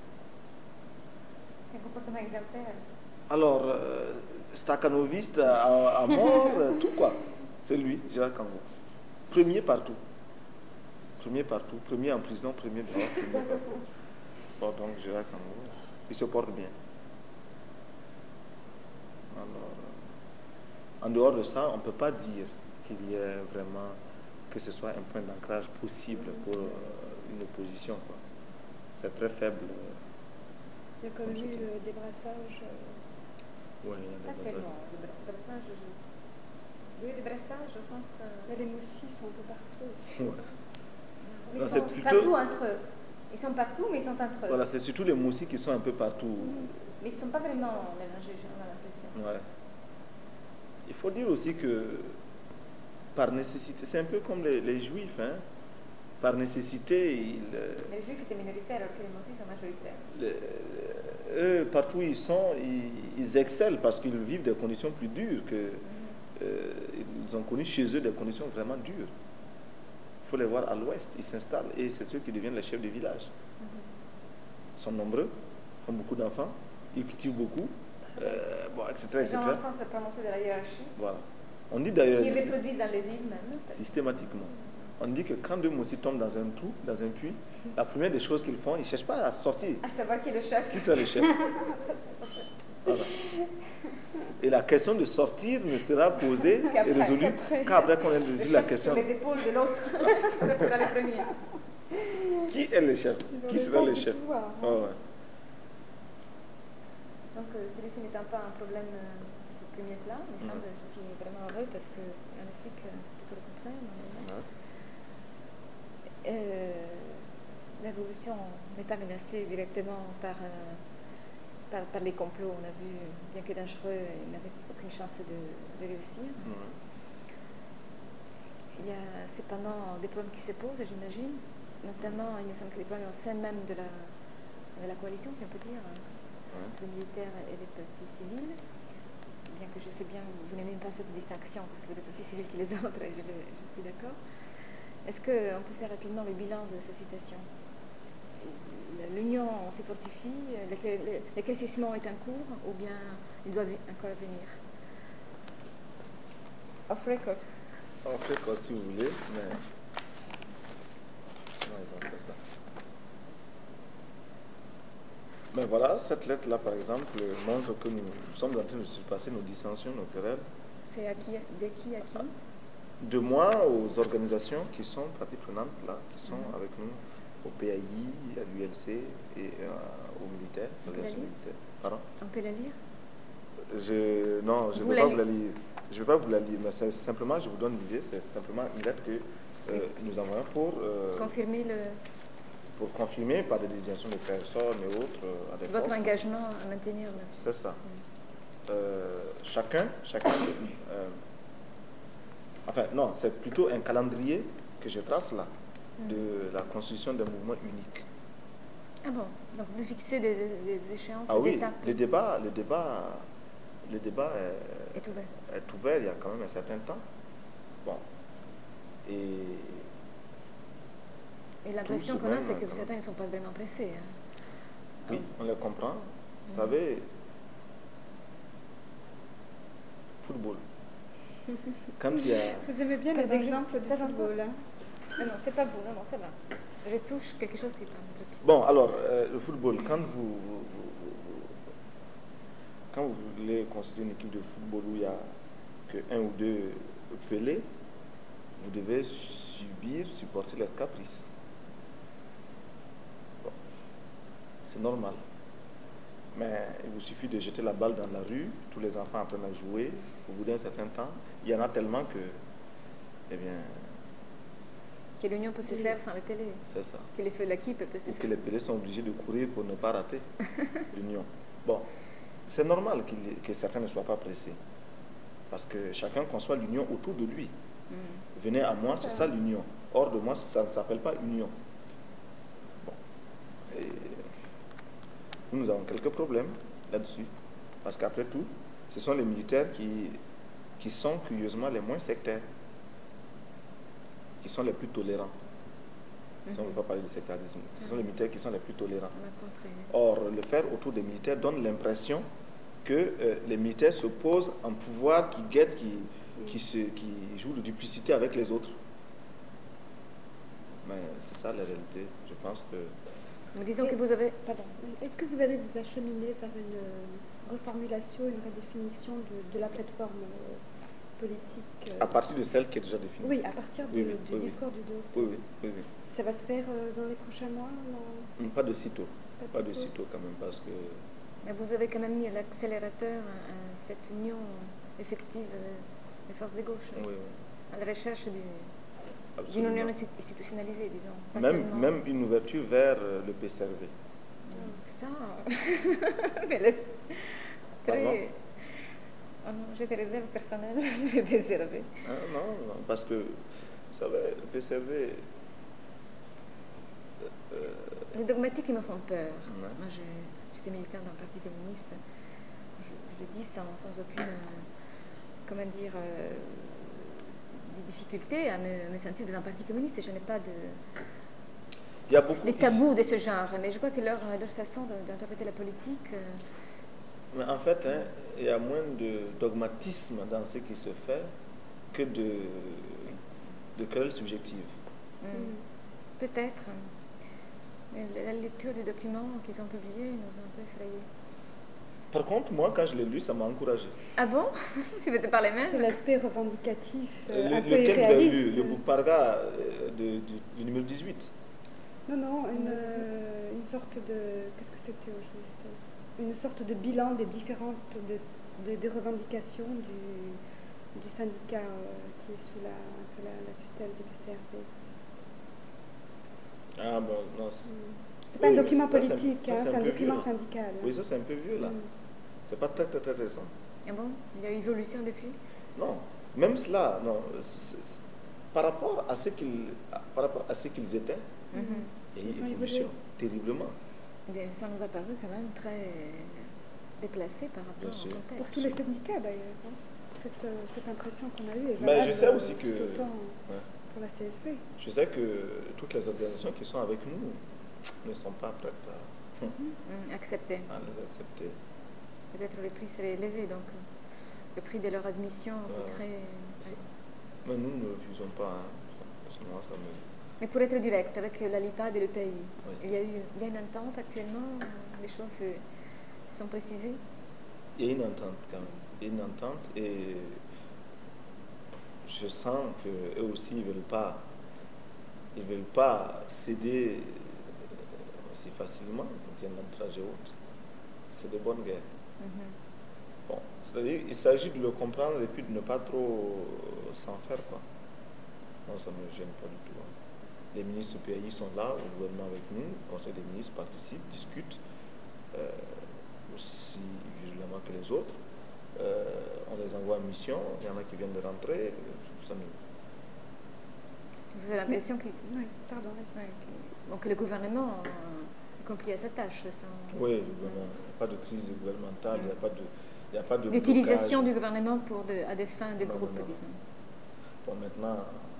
Un comportement exemplaire. Alors, euh, staccanoviste à, à mort, tout quoi. C'est lui, Gérard Kango. Premier partout. Premier partout. Premier en prison, premier dehors, premier partout. Bon, donc Gérard Kango, il se porte bien. Alors, en dehors de ça, on ne peut pas dire qu'il y ait vraiment, que ce soit un point d'ancrage possible pour euh, une opposition, quoi. C'est très faible. Il y a quand même eu le débrassage. Euh... Oui, il y a Pas tellement. Le débrassage, je... Oui, le débrassage au sens... Euh... Les Mossi sont un peu partout. Ouais. Ils Non, sont c'est plutôt... partout entre eux. Ils sont partout, mais ils sont entre eux. Voilà, c'est surtout les Mossi qui sont un peu partout. Mais ils ne sont pas vraiment mélangés, j'ai l'impression. Ouais. Il faut dire aussi que par nécessité, c'est un peu comme les, les Juifs, hein. Par nécessité, ils, les Juifs étaient minoritaires alors que les Mossi sont majoritaires. Les, eux, partout où ils sont, ils, ils excellent parce qu'ils vivent des conditions plus dures que mm-hmm. euh, ils ont connu chez eux des conditions vraiment dures. Il faut les voir à l'ouest, ils s'installent et c'est eux qui deviennent les chefs de village. Mm-hmm. Ils sont nombreux, font beaucoup d'enfants, ils cultivent beaucoup, euh, bon, et cetera, et cetera. Les enfants se prononcent de la hiérarchie. Voilà. On dit d'ailleurs... Ils reproduisent dans les villes même. Systématiquement. On dit que quand deux Mossi tombent dans un trou, dans un puits, la première des choses qu'ils font, ils ne cherchent pas à sortir. À savoir qui est le chef. Qui sera le chef? Voilà. Et la question de sortir ne sera posée et résolue qu'après qu'on ait résolu la question. Sur les épaules de l'autre. Ce sera le premier. Qui est le chef? Qui sera le chef? Pouvoir, hein. Oh, ouais. Donc euh, celui-ci n'étant pas un problème euh, de premier plan, il me semble, ce qui est vraiment heureux parce qu'en Afrique, c'est plutôt le contraire. Ouais. Euh, L'évolution n'est pas menacée directement par, euh, par, par les complots. On a vu, bien que dangereux, il n'avait aucune chance de, de réussir. Mm-hmm. Il y a cependant des problèmes qui se posent, j'imagine. Notamment, il me semble que les problèmes au sein même de la, de la coalition, si on peut dire, hein, mm-hmm. les militaires et les partis civils. Bien que je sais bien, vous n'aimez pas cette distinction, parce que vous êtes aussi civil que les autres, et je, je suis d'accord. Est-ce qu'on peut faire rapidement le bilan de cette situation? L'Union se fortifie, l'éclaircissement est en cours, ou bien il doit encore venir? Off record. Off record si vous voulez, mais... Non, ils ont fait ça. Mais voilà, cette lettre-là, par exemple, montre que nous sommes en train de surpasser nos dissensions, nos querelles. C'est à qui, de qui à qui? De moi aux organisations qui sont parties prenantes là, qui sont mmh. avec nous, au P A I, à l'U L C et euh, aux militaires, l'organisation militaire. Pardon? On peut la lire? Je, non, je ne vais pas vous la lire. Je ne vais pas vous la lire, mais c'est simplement, je vous donne l'idée, c'est simplement une lettre que euh, nous envoyons pour... Euh, confirmer le... pour confirmer par des désignations de personnes et autres euh, à des Votre postes. engagement à maintenir le... C'est ça. Euh, chacun, chacun euh, enfin non, c'est plutôt un calendrier que je trace là, mm. de la constitution d'un mouvement unique. Ah bon, donc vous fixez des, des, des échéances, ah des oui, étapes. Le débat, le débat, le débat est, est, ouvert. est ouvert il y a quand même un certain temps. Bon. Et, Et l'impression qu'on a, c'est que certains ne sont pas vraiment pressés. Hein. Oui, on le comprend. Vous mmh. savez, football. Quand il y a... Vous aimez bien les exemples de football, hein? Ah non, c'est pas beau, non, non, c'est va. Je touche quelque chose qui est pas... Bon, alors, euh, le football, quand vous, vous, vous, vous, quand vous voulez constituer une équipe de football où il n'y a que un ou deux pelés, vous devez subir, supporter leurs caprices. Bon, c'est normal. Mais il vous suffit de jeter la balle dans la rue, tous les enfants apprennent à jouer, au bout d'un certain temps, il y en a tellement que, eh bien... Que l'union peut se faire sans les pelés. C'est ça. Que les feux de l'équipe peut se Ou faire. que les pelés sont obligés de courir pour ne pas rater l'union. Bon, c'est normal qu'il, que certains ne soient pas pressés. Parce que chacun conçoit l'union autour de lui. Mm. Venez à moi, c'est ça l'union. Hors de moi, ça ne s'appelle pas union. Bon. Et nous avons quelques problèmes là-dessus. Parce qu'après tout, ce sont les militaires qui, qui sont curieusement les moins sectaires, qui sont les plus tolérants. Mm-hmm. Si on ne veut pas parler de sectarisme, ce sont les militaires qui sont les plus tolérants. Or, le faire autour des militaires donne l'impression que euh, les militaires se posent en pouvoir qui guette, qui, oui. qui, se, qui joue de duplicité avec les autres. Mais c'est ça la réalité. Je pense que... Mais disons que vous avez... Pardon. Est-ce que vous allez vous acheminer vers une reformulation, une redéfinition de, de la plateforme euh, politique euh... À partir de celle qui est déjà définie. Oui, à partir du, oui, oui, du oui, discours oui. du deux. Oui, oui, oui, oui. Ça va se faire euh, dans les prochains mois non Pas de sitôt. Pas, pas de sitôt quand même, parce que... Mais vous avez quand même mis à l'accélérateur à, à cette union effective des forces de gauche, oui, oui. à la recherche du, d'une union institutionnalisée, disons. Même, même une ouverture vers euh, le P C R V. Ça, mais laisse... Très... Oh non, j'ai des réserves personnelles du P C R V. Ah, non, non, parce que, vous savez, le P C R V... Euh, Les dogmatiques, ils me font peur. Ouais. Moi, je... J'étais militante dans le Parti communiste, je, je le dis sans, sans aucune, euh, comment dire, euh, difficulté à me, me sentir dans un Parti communiste. Je n'ai pas de, il y a beaucoup des tabous ici. De ce genre, mais je crois que leur, leur façon d'interpréter la politique... Euh... Mais en fait, hein, il y a moins de dogmatisme dans ce qui se fait que de, de querelles subjectives. Mmh. Peut-être. Mais la lecture des documents qu'ils ont publiés nous a un peu effrayés. Par contre, moi, quand je l'ai lu, ça m'a encouragé. Ah bon? Tu n'étais pas les mêmes? C'est l'aspect revendicatif, euh, le, un peu lequel vous avez lu? irréaliste. Le Boukparga de, de, du numéro dix-huit? Non, non, une, euh, une sorte de... Qu'est-ce que c'était au juste? Une sorte de bilan des différentes de, de, des revendications du, du syndicat euh, qui est sous la, sous la, la tutelle du P C R V. Ah bon, non. C'est mm. pas oui, un document ça, politique, c'est, ça, hein, c'est un, un document vieux, syndical. Oui, ça c'est un peu vieux là. Mm. C'est pas très, très très récent. Ah bon? Il y a eu évolution depuis? Non, même cela, non. C'est, c'est, par rapport à ce qu'ils, par rapport à ce qu'ils étaient, mm-hmm. il y a eu une évolution terriblement. Ça nous a paru quand même très déplacé par rapport au contexte. Pour tous les syndicats d'ailleurs, hein. cette, euh, cette impression qu'on a eue est Mais je sais aussi que... Tout autant, ouais. Pour la C S V. Je sais que toutes les organisations qui sont avec nous ne sont pas prêtes à, mmh, accepter. à les accepter. Peut-être le prix serait élevé, donc le prix de leur admission ouais, coûterait... Ouais. Mais nous ne refusons pas. Hein. Ça, moi, ça me... Mais pour être direct avec la LIPAD et le pays, oui. il, y a eu, il y a une entente actuellement, les choses se, sont précisées? Il y a une entente quand même. Il y a une entente et... je sens qu'eux aussi, ils ne veulent pas, ils veulent pas céder aussi facilement, ils tiennent l'ancrage haute. C'est de bonne guerre. Mm-hmm. Bon, c'est-à-dire, il s'agit de le comprendre et puis de ne pas trop s'en faire, quoi. Non, ça ne me gêne pas du tout. Hein. Les ministres du P I sont là, au gouvernement avec nous, le Conseil des ministres participe, discute, euh, aussi violemment que les autres. Euh, on les envoie en mission, il y en a qui viennent de rentrer. Ça nous... Vous avez l'impression que, Oui, pardon. ouais, que, bon, que le gouvernement a accompli à sa tâche. Ça, oui, il n'y a pas de crise gouvernementale, il n'y a pas de... il n'y a pas de l'utilisation blocage. Du gouvernement pour de, à des fins de Non, groupe, non, non. disons. Bon, maintenant,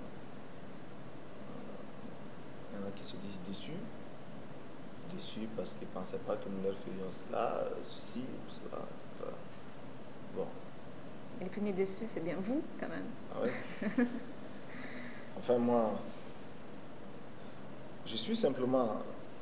il y en a qui se disent déçus. Déçus parce qu'ils ne pensaient pas que nous leur ferions cela, ceci, ou cela, et cetera. Bon. Et les premiers déçus, c'est bien vous, quand même. Ah ouais. Enfin, moi, je suis simplement...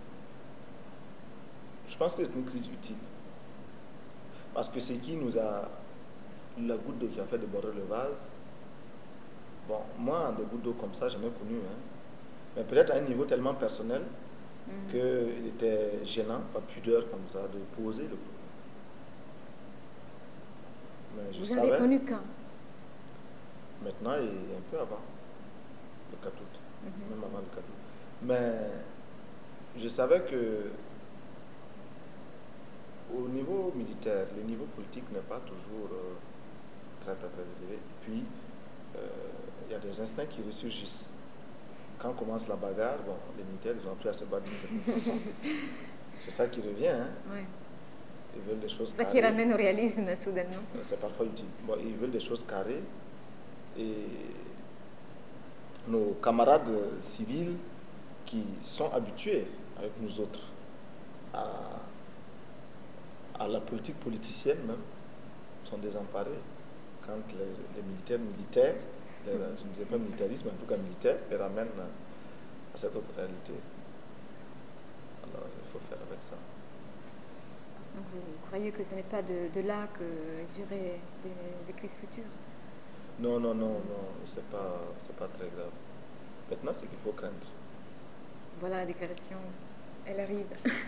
Je pense que c'est une crise utile. Parce que c'est qui nous a... La goutte d'eau qui a fait déborder le vase. Bon, moi, des gouttes d'eau comme ça, je n'ai connu. Hein. Mais peut-être à un niveau tellement personnel mmh. qu'il était gênant, pas pudeur comme ça, de poser le problème. Mais je Vous savais... avez connu quand? Maintenant et un peu avant le quatre août, mmh. même avant le quatre août. Mais je savais que au niveau militaire, le niveau politique n'est pas toujours euh, très, très, très élevé. Puis, il euh, y a des instincts qui ressurgissent. Quand commence la bagarre, bon, les militaires, ils ont appris à se battre d'une certaine façon. C'est ça qui revient. Hein. Oui. Ils veulent des choses carrées. C'est ça qui ramène au réalisme, soudainement. C'est parfois utile. Bon, ils veulent des choses carrées. Et nos camarades civils qui sont habitués avec nous autres à, à la politique politicienne même sont désemparés quand les, les militaires militaires, les, je ne disais pas militarisme, en tout cas militaire, les ramènent à cette autre réalité. Alors il faut faire avec ça. Donc vous croyez que ce n'est pas de, de là que dureraient des, des crises futures? Non, non, non, non, c'est pas, c'est pas très grave. Maintenant, c'est qu'il faut craindre. Voilà la déclaration, elle arrive.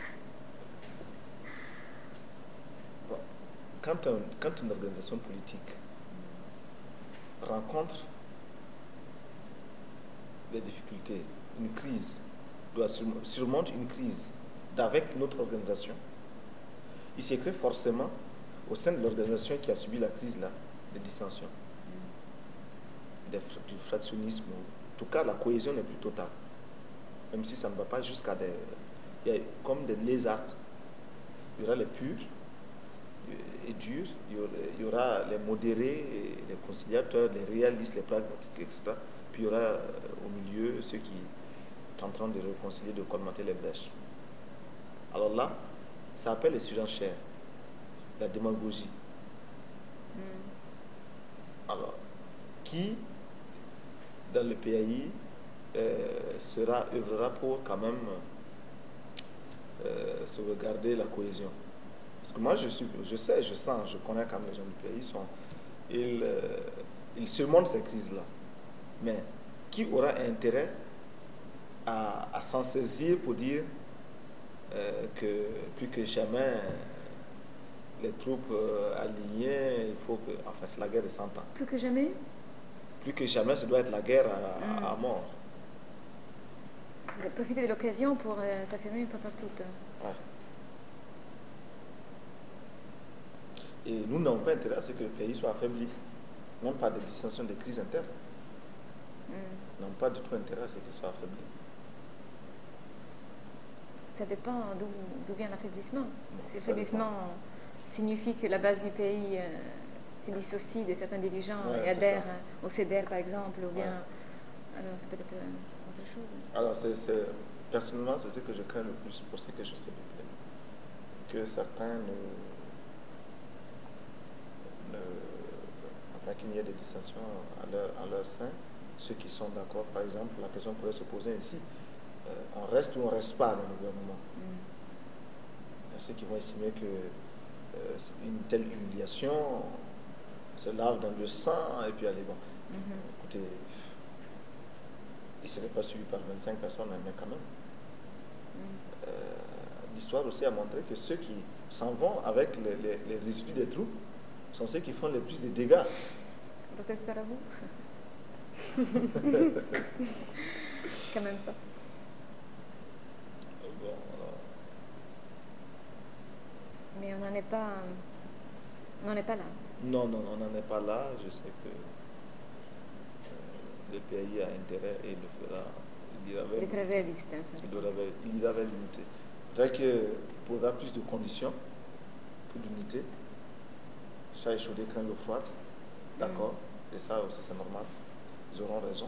Bon. Quand, un, quand une organisation politique rencontre des difficultés, une crise, doit surmonte une crise avec notre organisation, il se crée forcément au sein de l'organisation qui a subi la crise-là, des dissensions, des, du fractionnisme. En tout cas, la cohésion n'est plus totale. Même si ça ne va pas jusqu'à des... Il y a comme des lézards. Il y aura les purs et durs, il y aura, il y aura les modérés, les conciliateurs, les réalistes, les pragmatiques, et cetera. Puis il y aura euh, au milieu ceux qui sont en train de réconcilier, de colmater les brèches. Alors là, ça appelle les surenchères, la démagogie. Mm. Alors, qui, dans le P A I, euh, sera, œuvrera pour quand même euh, sauvegarder la cohésion? Parce que moi, je, suis, je sais, je sens, je connais quand même les gens du pays, sont, ils, euh, ils surmontent ces crises-là. Mais qui aura intérêt à, à s'en saisir pour dire euh, que plus que jamais les troupes euh, alignées, il faut que... Enfin, c'est la guerre de cent ans. Plus que jamais? Plus que jamais, ça doit être la guerre à, mm. à, à mort. Vous avez profité de l'occasion pour euh, s'affirmer une fois par toutes. Ouais. Et nous n'avons pas intérêt à ce que le pays soit affaibli, même par des dissensions, des crises internes. Mm. Nous n'avons pas du tout intérêt à ce qu'il soit affaibli. Ça dépend d'où vient l'affaiblissement. L'affaiblissement signifie que la base du pays euh, se dissocie de certains dirigeants ouais, et adhère au C D R par exemple, ou bien... Ouais. Alors c'est peut-être euh, autre chose. Alors c'est, c'est, personnellement, c'est ce que je crains le plus pour ce que je sais du pays. Que certains ne... Enfin, qu'il y ait des dissensions à leur, à leur sein, ceux qui sont d'accord, par exemple, la question pourrait se poser ainsi, euh, on reste ou on ne reste pas dans le gouvernement. Mm. Il y a ceux qui vont estimer que euh, une telle humiliation se lave dans le sang, et puis allez, bon, mm-hmm. écoutez, il ne serait pas suivi par vingt-cinq personnes, mais quand même. Mm. Euh, l'histoire aussi a montré que ceux qui s'en vont avec les, les, les résidus des troupes sont ceux qui font le plus de dégâts. Protesteur à vous. Quand même pas. Bon, alors, Mais on n'en est pas, on n'en est pas là. non, non, on n'en est pas là. Je sais que euh, le pays a intérêt et il le fera. Il ira vers D'être l'unité. réaliste. hein, Il ira vers- il ira vers l'unité. Peut-être qu'il posera plus de conditions pour l'unité. Chat échaudé craint l'eau froide. D'accord. Et ça aussi, c'est normal. Ils auront raison.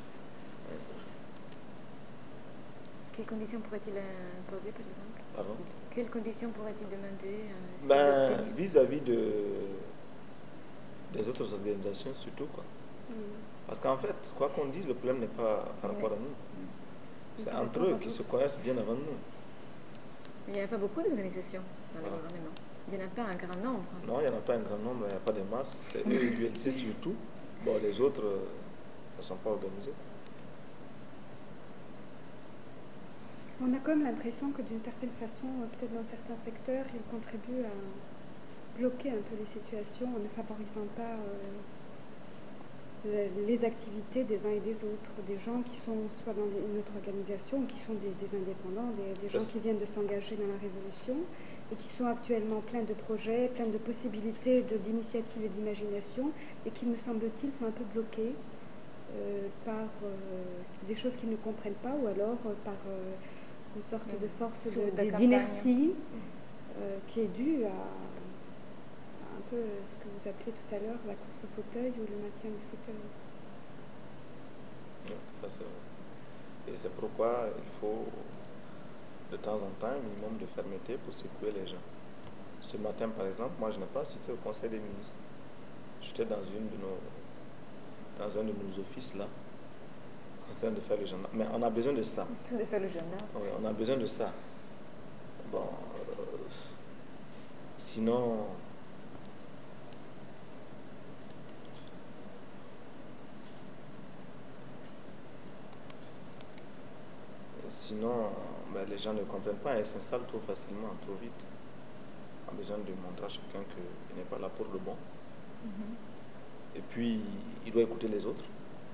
Quelles conditions pourrait-il imposer, par exemple? Pardon? Quelles conditions pourrait-il demander euh, s'il Ben, veut obtenir? vis-à-vis de, des autres organisations, surtout, quoi. Mm. Parce qu'en fait, quoi qu'on dise, le problème n'est pas par rapport à nous. C'est Par entre rapport eux à qui se d'autres. connaissent bien avant nous. Mais il n'y a pas beaucoup d'organisations dans le Ah. gouvernement. Il n'y en a pas un grand nombre. Non, il n'y en a pas un grand nombre, il n'y a pas de masse. C'est eux et l'U L C surtout. Bon, les autres euh, ne sont pas organisés. On a comme l'impression que d'une certaine façon, euh, peut-être dans certains secteurs, ils contribuent à bloquer un peu les situations en ne favorisant pas euh, le- les activités des uns et des autres, des gens qui sont soit dans une autre organisation, ou qui sont des, des indépendants, des, des Ça, gens c'est- qui viennent de s'engager dans la révolution et qui sont actuellement pleins de projets, pleins de possibilités, de- d'initiatives et d'imagination, et qui, me semble-t-il, sont un peu bloqués euh, par euh, des choses qu'ils ne comprennent pas, ou alors euh, par euh, une sorte de force Sous de- la de- campagne. d'inertie euh, qui est due à, à un peu ce que vous appelez tout à l'heure la course au fauteuil ou le maintien du fauteuil. Oui, ça, c'est vrai. Et c'est pourquoi il faut de temps en temps un minimum de fermeté pour secouer les gens. Ce matin, par exemple, moi je n'ai pas assisté au Conseil des ministres. J'étais dans une de nos dans un de nos offices là, en train de faire le gendarme. Mais on a besoin de ça. Tout de faire le gendarme. Oui, on a besoin de ça. Bon, euh, sinon, sinon, ben, les gens ne comprennent pas et ils s'installent trop facilement, trop vite. On a besoin de montrer à chacun qu'il n'est pas là pour le bon. Et puis, il doit écouter les autres.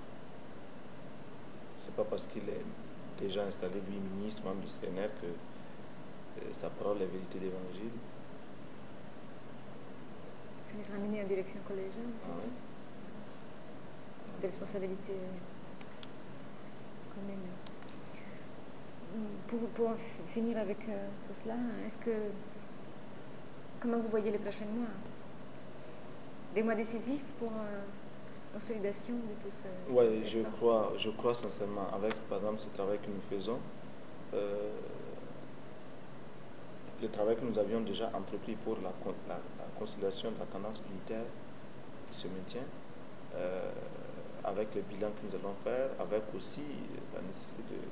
C'est pas parce qu'il est déjà installé, lui, ministre, membre du C N R, que euh, sa parole est vérité d'évangile. Il est ramené en direction collégiale. Ah ouais. Des responsabilités communes. Pour, pour finir avec euh, tout cela, est-ce que comment vous voyez les prochains mois? Des mois décisifs pour euh, consolidation de tout ce. Oui, je crois, je crois sincèrement, avec par exemple ce travail que nous faisons, euh, le travail que nous avions déjà entrepris pour la, la, la consolidation de la tendance unitaire qui se maintient, euh, avec le bilan que nous allons faire, avec aussi la nécessité de,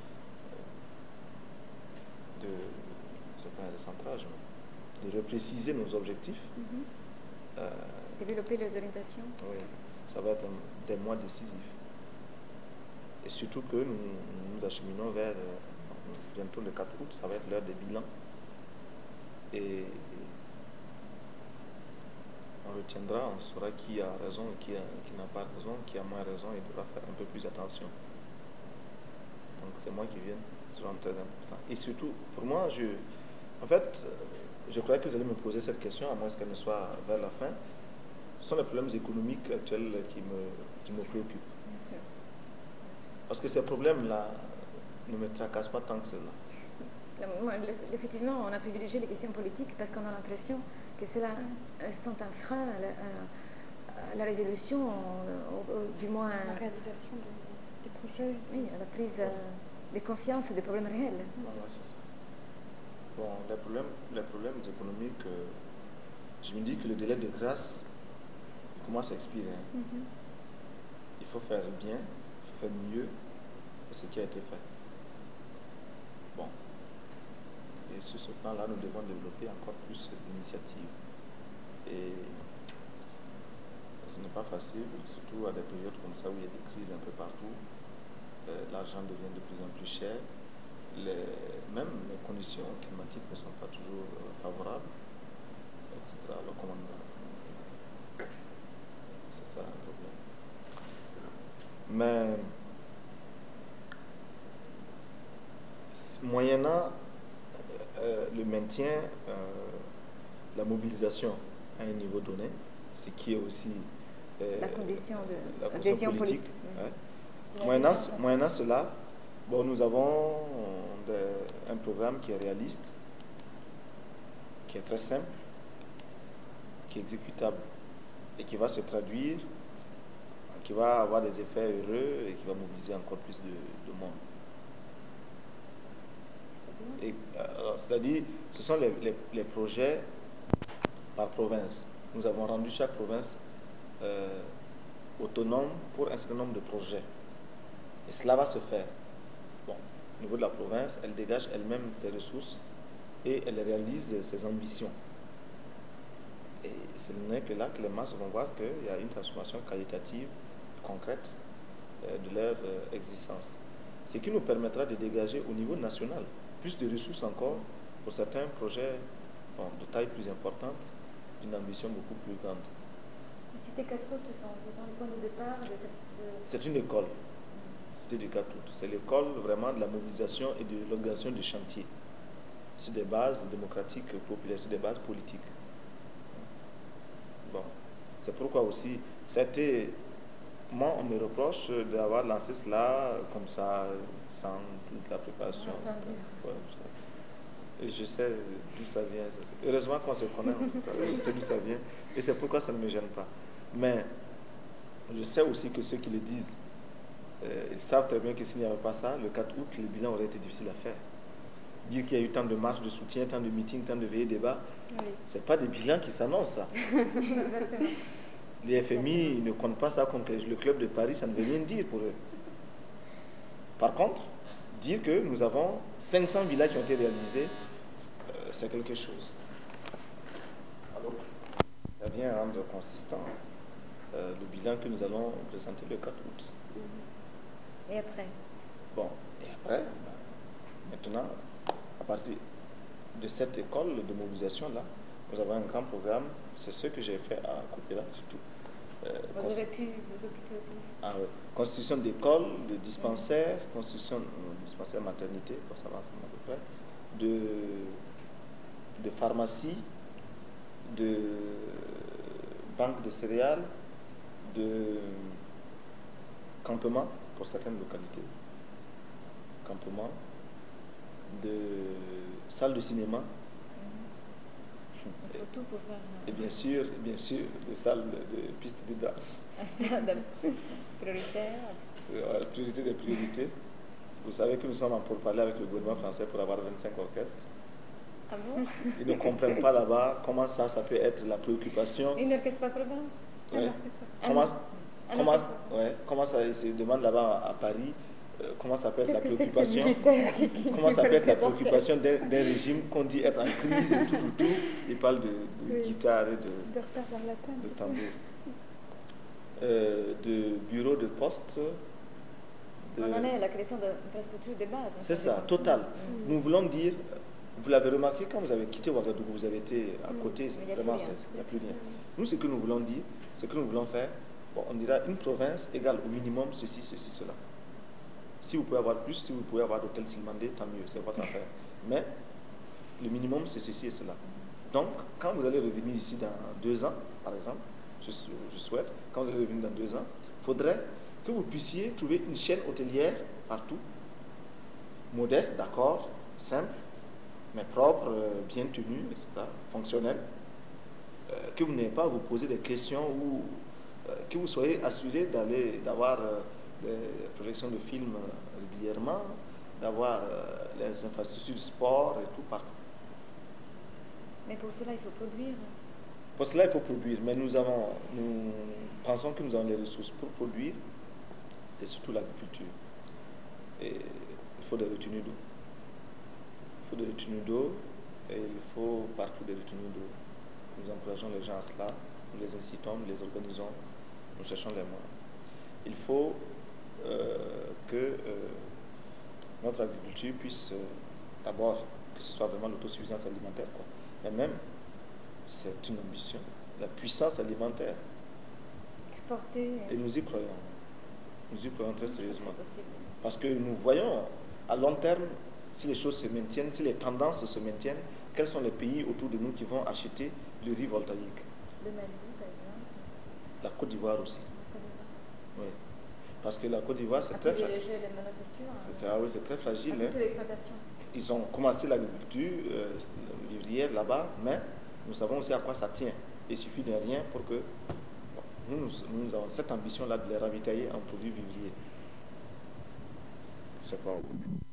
de, c'est pas un recentrage, mais de repréciser nos objectifs. Mm-hmm. euh, Développer les orientations. Oui, ça va être un, des mois décisifs. Et surtout que nous nous acheminons vers euh, bientôt le quatre août, ça va être l'heure des bilans. Et on retiendra, on saura qui a raison et qui, a, qui n'a pas raison, qui a moins raison et devra faire un peu plus attention. Donc ces mois qui viennent seront très importants. Et surtout, pour moi, je, en fait, je croyais que vous allez me poser cette question, à moins qu'elle ne soit vers la fin. Ce sont les problèmes économiques actuels qui me, qui me préoccupent. Bien sûr. Parce que ces problèmes-là ne me tracassent pas tant que cela. Moi, effectivement, on a privilégié les questions politiques parce qu'on a l'impression que cela sont un frein à la, à la résolution, au, au, du moins La réalisation des, des projets. Oui, à la prise euh, de conscience des problèmes réels. Voilà, c'est ça. Bon, les problèmes, les problèmes économiques, euh, je me dis que le délai de grâce commence à expirer. Hein. Mm-hmm. Il faut faire bien, il faut faire mieux que ce qui a été fait. Bon. Et sur ce plan-là, nous devons développer encore plus d'initiatives. Et ce n'est pas facile, surtout à des périodes comme ça où il y a des crises un peu partout. Euh, l'argent devient de plus en plus cher. Les, même les conditions climatiques ne sont pas toujours euh, favorables, et cetera. Alors, comment on... C'est ça un problème. Mais moyennant euh, le maintien, euh, la mobilisation à un niveau donné, ce qui est aussi euh, la condition de la condition politique. politique. Ouais. Moyennant, moyennant cela, bon, nous avons de, un programme qui est réaliste, qui est très simple, qui est exécutable et qui va se traduire, qui va avoir des effets heureux et qui va mobiliser encore plus de, de monde. Et, alors, c'est-à-dire, ce sont les, les, les projets par province. Nous avons rendu chaque province euh, autonome pour un certain nombre de projets. Et cela va se faire. Bon, au niveau de la province, elle dégage elle-même ses ressources et elle réalise ses ambitions. Et ce n'est que là que les masses vont voir qu'il y a une transformation qualitative, concrète euh, de leur euh, existence. Ce qui nous permettra de dégager au niveau national plus de ressources encore pour certains projets bon, de taille plus importante, d'une ambition beaucoup plus grande. Cité quatre août, c'est le point de départ de cette... C'est une école. Cité du quatre août. C'est l'école vraiment de la mobilisation et de l'organisation du chantier. C'est des bases démocratiques populaires, c'est des bases politiques. Bon, c'est pourquoi aussi, c'était... Moi, on me reproche d'avoir lancé cela comme ça, sans toute la préparation. Ouais, et je sais d'où ça vient. Heureusement qu'on se connaît, en tout cas. Je sais d'où ça vient. Et c'est pourquoi ça ne me gêne pas. Mais je sais aussi que ceux qui le disent, euh, ils savent très bien que s'il n'y avait pas ça, le quatre août, le bilan aurait été difficile à faire. Dire qu'il y a eu tant de marches de soutien, tant de meetings, tant de veillées débats, oui. Ce n'est pas des bilans qui s'annoncent, ça. Les F M I ne comptent pas ça comme que le club de Paris, ça ne veut rien dire pour eux. Par contre, dire que nous avons cinq cents villas qui ont été réalisées, euh, c'est quelque chose. Alors, ça vient rendre consistant euh, le bilan que nous allons présenter le quatre août. Et après? Bon, et après, ben, maintenant, à partir de cette école de mobilisation-là, nous avons un grand programme. C'est ce que j'ai fait à Coupéra, surtout. Euh, vous avez pu vous occuper aussi. Ah, oui. Constitution d'écoles, de dispensaires, mmh. constitution de dispensaires maternité, pour savoir à peu près, de, de pharmacie, de banque de céréales, de campement pour certaines localités, campement, de salle de cinéma. Il faut tout pour faire. Et bien sûr, bien sûr, des salles de, de pistes de danse. Prioritaire. La priorité des priorités. Vous savez que nous sommes en pourparlers avec le gouvernement français pour avoir vingt-cinq orchestres. Ah bon? Ils ne comprennent pas là-bas comment ça, ça peut être la préoccupation. Une orchestre par province? Oui. Comment, comment, ouais, comment ça se demande là-bas à Paris? Comment ça peut être la préoccupation comment ça peut être la préoccupation d'un, d'un régime qu'on dit être en crise et tout, tout, tout. Il parle de, de oui. guitare et de, de, de tambour. Euh, de bureaux de poste. De... On en est à la création d'infrastructures de base. C'est ça, total. Mmh. Nous voulons dire, vous l'avez remarqué quand vous avez quitté Ouagadougou, vous avez été à côté, mmh. vraiment, il n'y a plus rien. Nous, ce que nous voulons dire, ce que nous voulons faire, bon, on dira une province égale au minimum ceci, ceci, cela. Si vous pouvez avoir plus, si vous pouvez avoir d'hôtels Silmandé, tant mieux, c'est votre affaire. Mais le minimum, c'est ceci et cela. Donc, quand vous allez revenir ici dans deux ans, par exemple, je, je souhaite, quand vous allez revenir dans deux ans, il faudrait que vous puissiez trouver une chaîne hôtelière partout, modeste, d'accord, simple, mais propre, bien tenue, et cetera, fonctionnelle, euh, que vous n'ayez pas à vous poser des questions ou euh, que vous soyez assuré d'aller, d'avoir euh, des projections de films régulièrement, d'avoir euh, les infrastructures de sport et tout partout. Mais pour cela, il faut produire. Pour cela, il faut produire. Mais nous, avons, nous pensons que nous avons les ressources pour produire. C'est surtout l'agriculture. Et il faut des retenues d'eau. Il faut des retenues d'eau et il faut partout des retenues d'eau. Nous encourageons les gens à cela. Nous les incitons, nous les organisons. Nous cherchons les moyens. Il faut euh, que euh, notre agriculture puisse euh, d'abord que ce soit vraiment l'autosuffisance alimentaire, quoi. Mais même, c'est une ambition, la puissance alimentaire. Exporter. Et nous y croyons. Nous y croyons très sérieusement. Parce que nous voyons à long terme si les choses se maintiennent, si les tendances se maintiennent, quels sont les pays autour de nous qui vont acheter le riz voltaïque? Le Mali, par exemple. La Côte d'Ivoire aussi. La Côte d'Ivoire. Oui. Parce que la Côte d'Ivoire, c'est À très, privilégier les monocultures. c'est, c'est, ah oui, c'est très fragile. À Hein. toute l'exploitation. Ils ont commencé l'agriculture euh, vivrière là-bas, mais nous savons aussi à quoi ça tient. Il suffit de rien pour que bon, nous, nous, nous avons cette ambition-là de les ravitailler en produits vivriers. Je sais pas où.